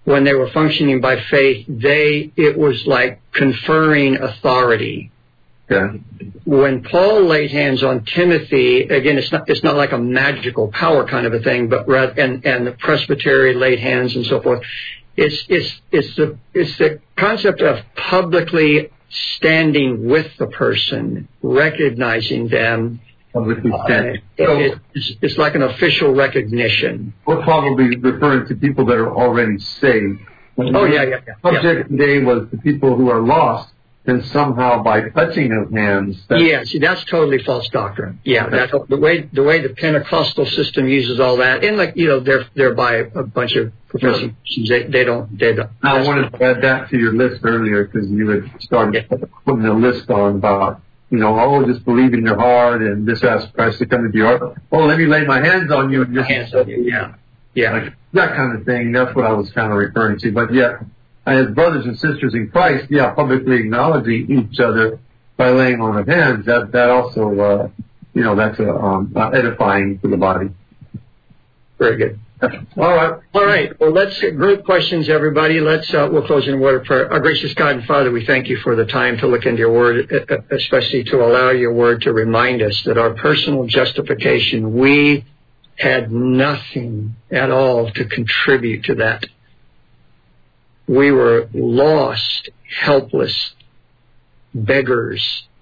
S1: when they were functioning by faith, they it was like conferring authority.
S9: Yeah.
S1: When Paul laid hands on Timothy, again, it's not it's not like a magical power kind of a thing, but rather, and and the presbytery laid hands and so forth. It's it's it's the it's the concept of publicly standing with the person, recognizing them.
S9: Publicly standing.
S1: Uh, it, it's, it's like an official recognition.
S9: We're probably referring to people that are already saved.
S1: Oh yeah, yeah, yeah.
S9: Subject
S1: yeah.
S9: today was the people who are lost. And somehow by touching of hands.
S1: Yeah, see, that's totally false doctrine. Yeah, that the way the way the Pentecostal system uses all that, and like you know, they're they're by a bunch of professors. They they don't they don't.
S9: I wanted to add that to your list earlier because you had started yeah. putting a list on about you know, oh, just believe in your heart and just ask Christ to come into your heart. Oh, let me lay my hands on you and just
S1: hands on you. Yeah, yeah,
S9: like that kind of thing. That's what I was kind of referring to. But yeah. As brothers and sisters in Christ, yeah, publicly acknowledging each other by laying on of hands, that that also, uh, you know, that's a, um, uh, edifying to the body.
S1: Very good.
S9: All right.
S1: All right. Well, let's group questions, everybody. Let's, uh, we'll close in a word of prayer. Our gracious God and Father, we thank you for the time to look into your word, especially to allow your word to remind us that our personal justification, we had nothing at all to contribute to that. We were lost, helpless, beggars,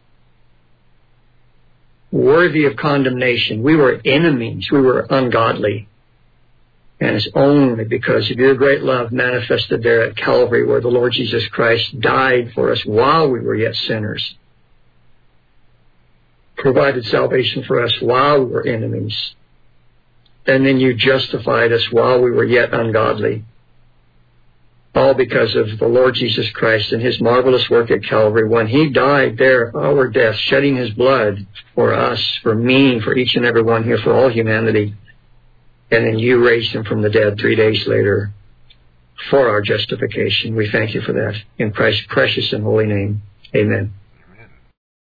S1: worthy of condemnation. We were enemies. We were ungodly. And it's only because of your great love manifested there at Calvary, where the Lord Jesus Christ died for us while we were yet sinners, provided salvation for us while we were enemies, and then you justified us while we were yet ungodly. All because of the Lord Jesus Christ and his marvelous work at Calvary. When he died there, our death, shedding his blood for us, for me, for each and every one here, for all humanity. And then you raised him from the dead three days later for our justification. We thank you for that. In Christ's precious and holy name, amen.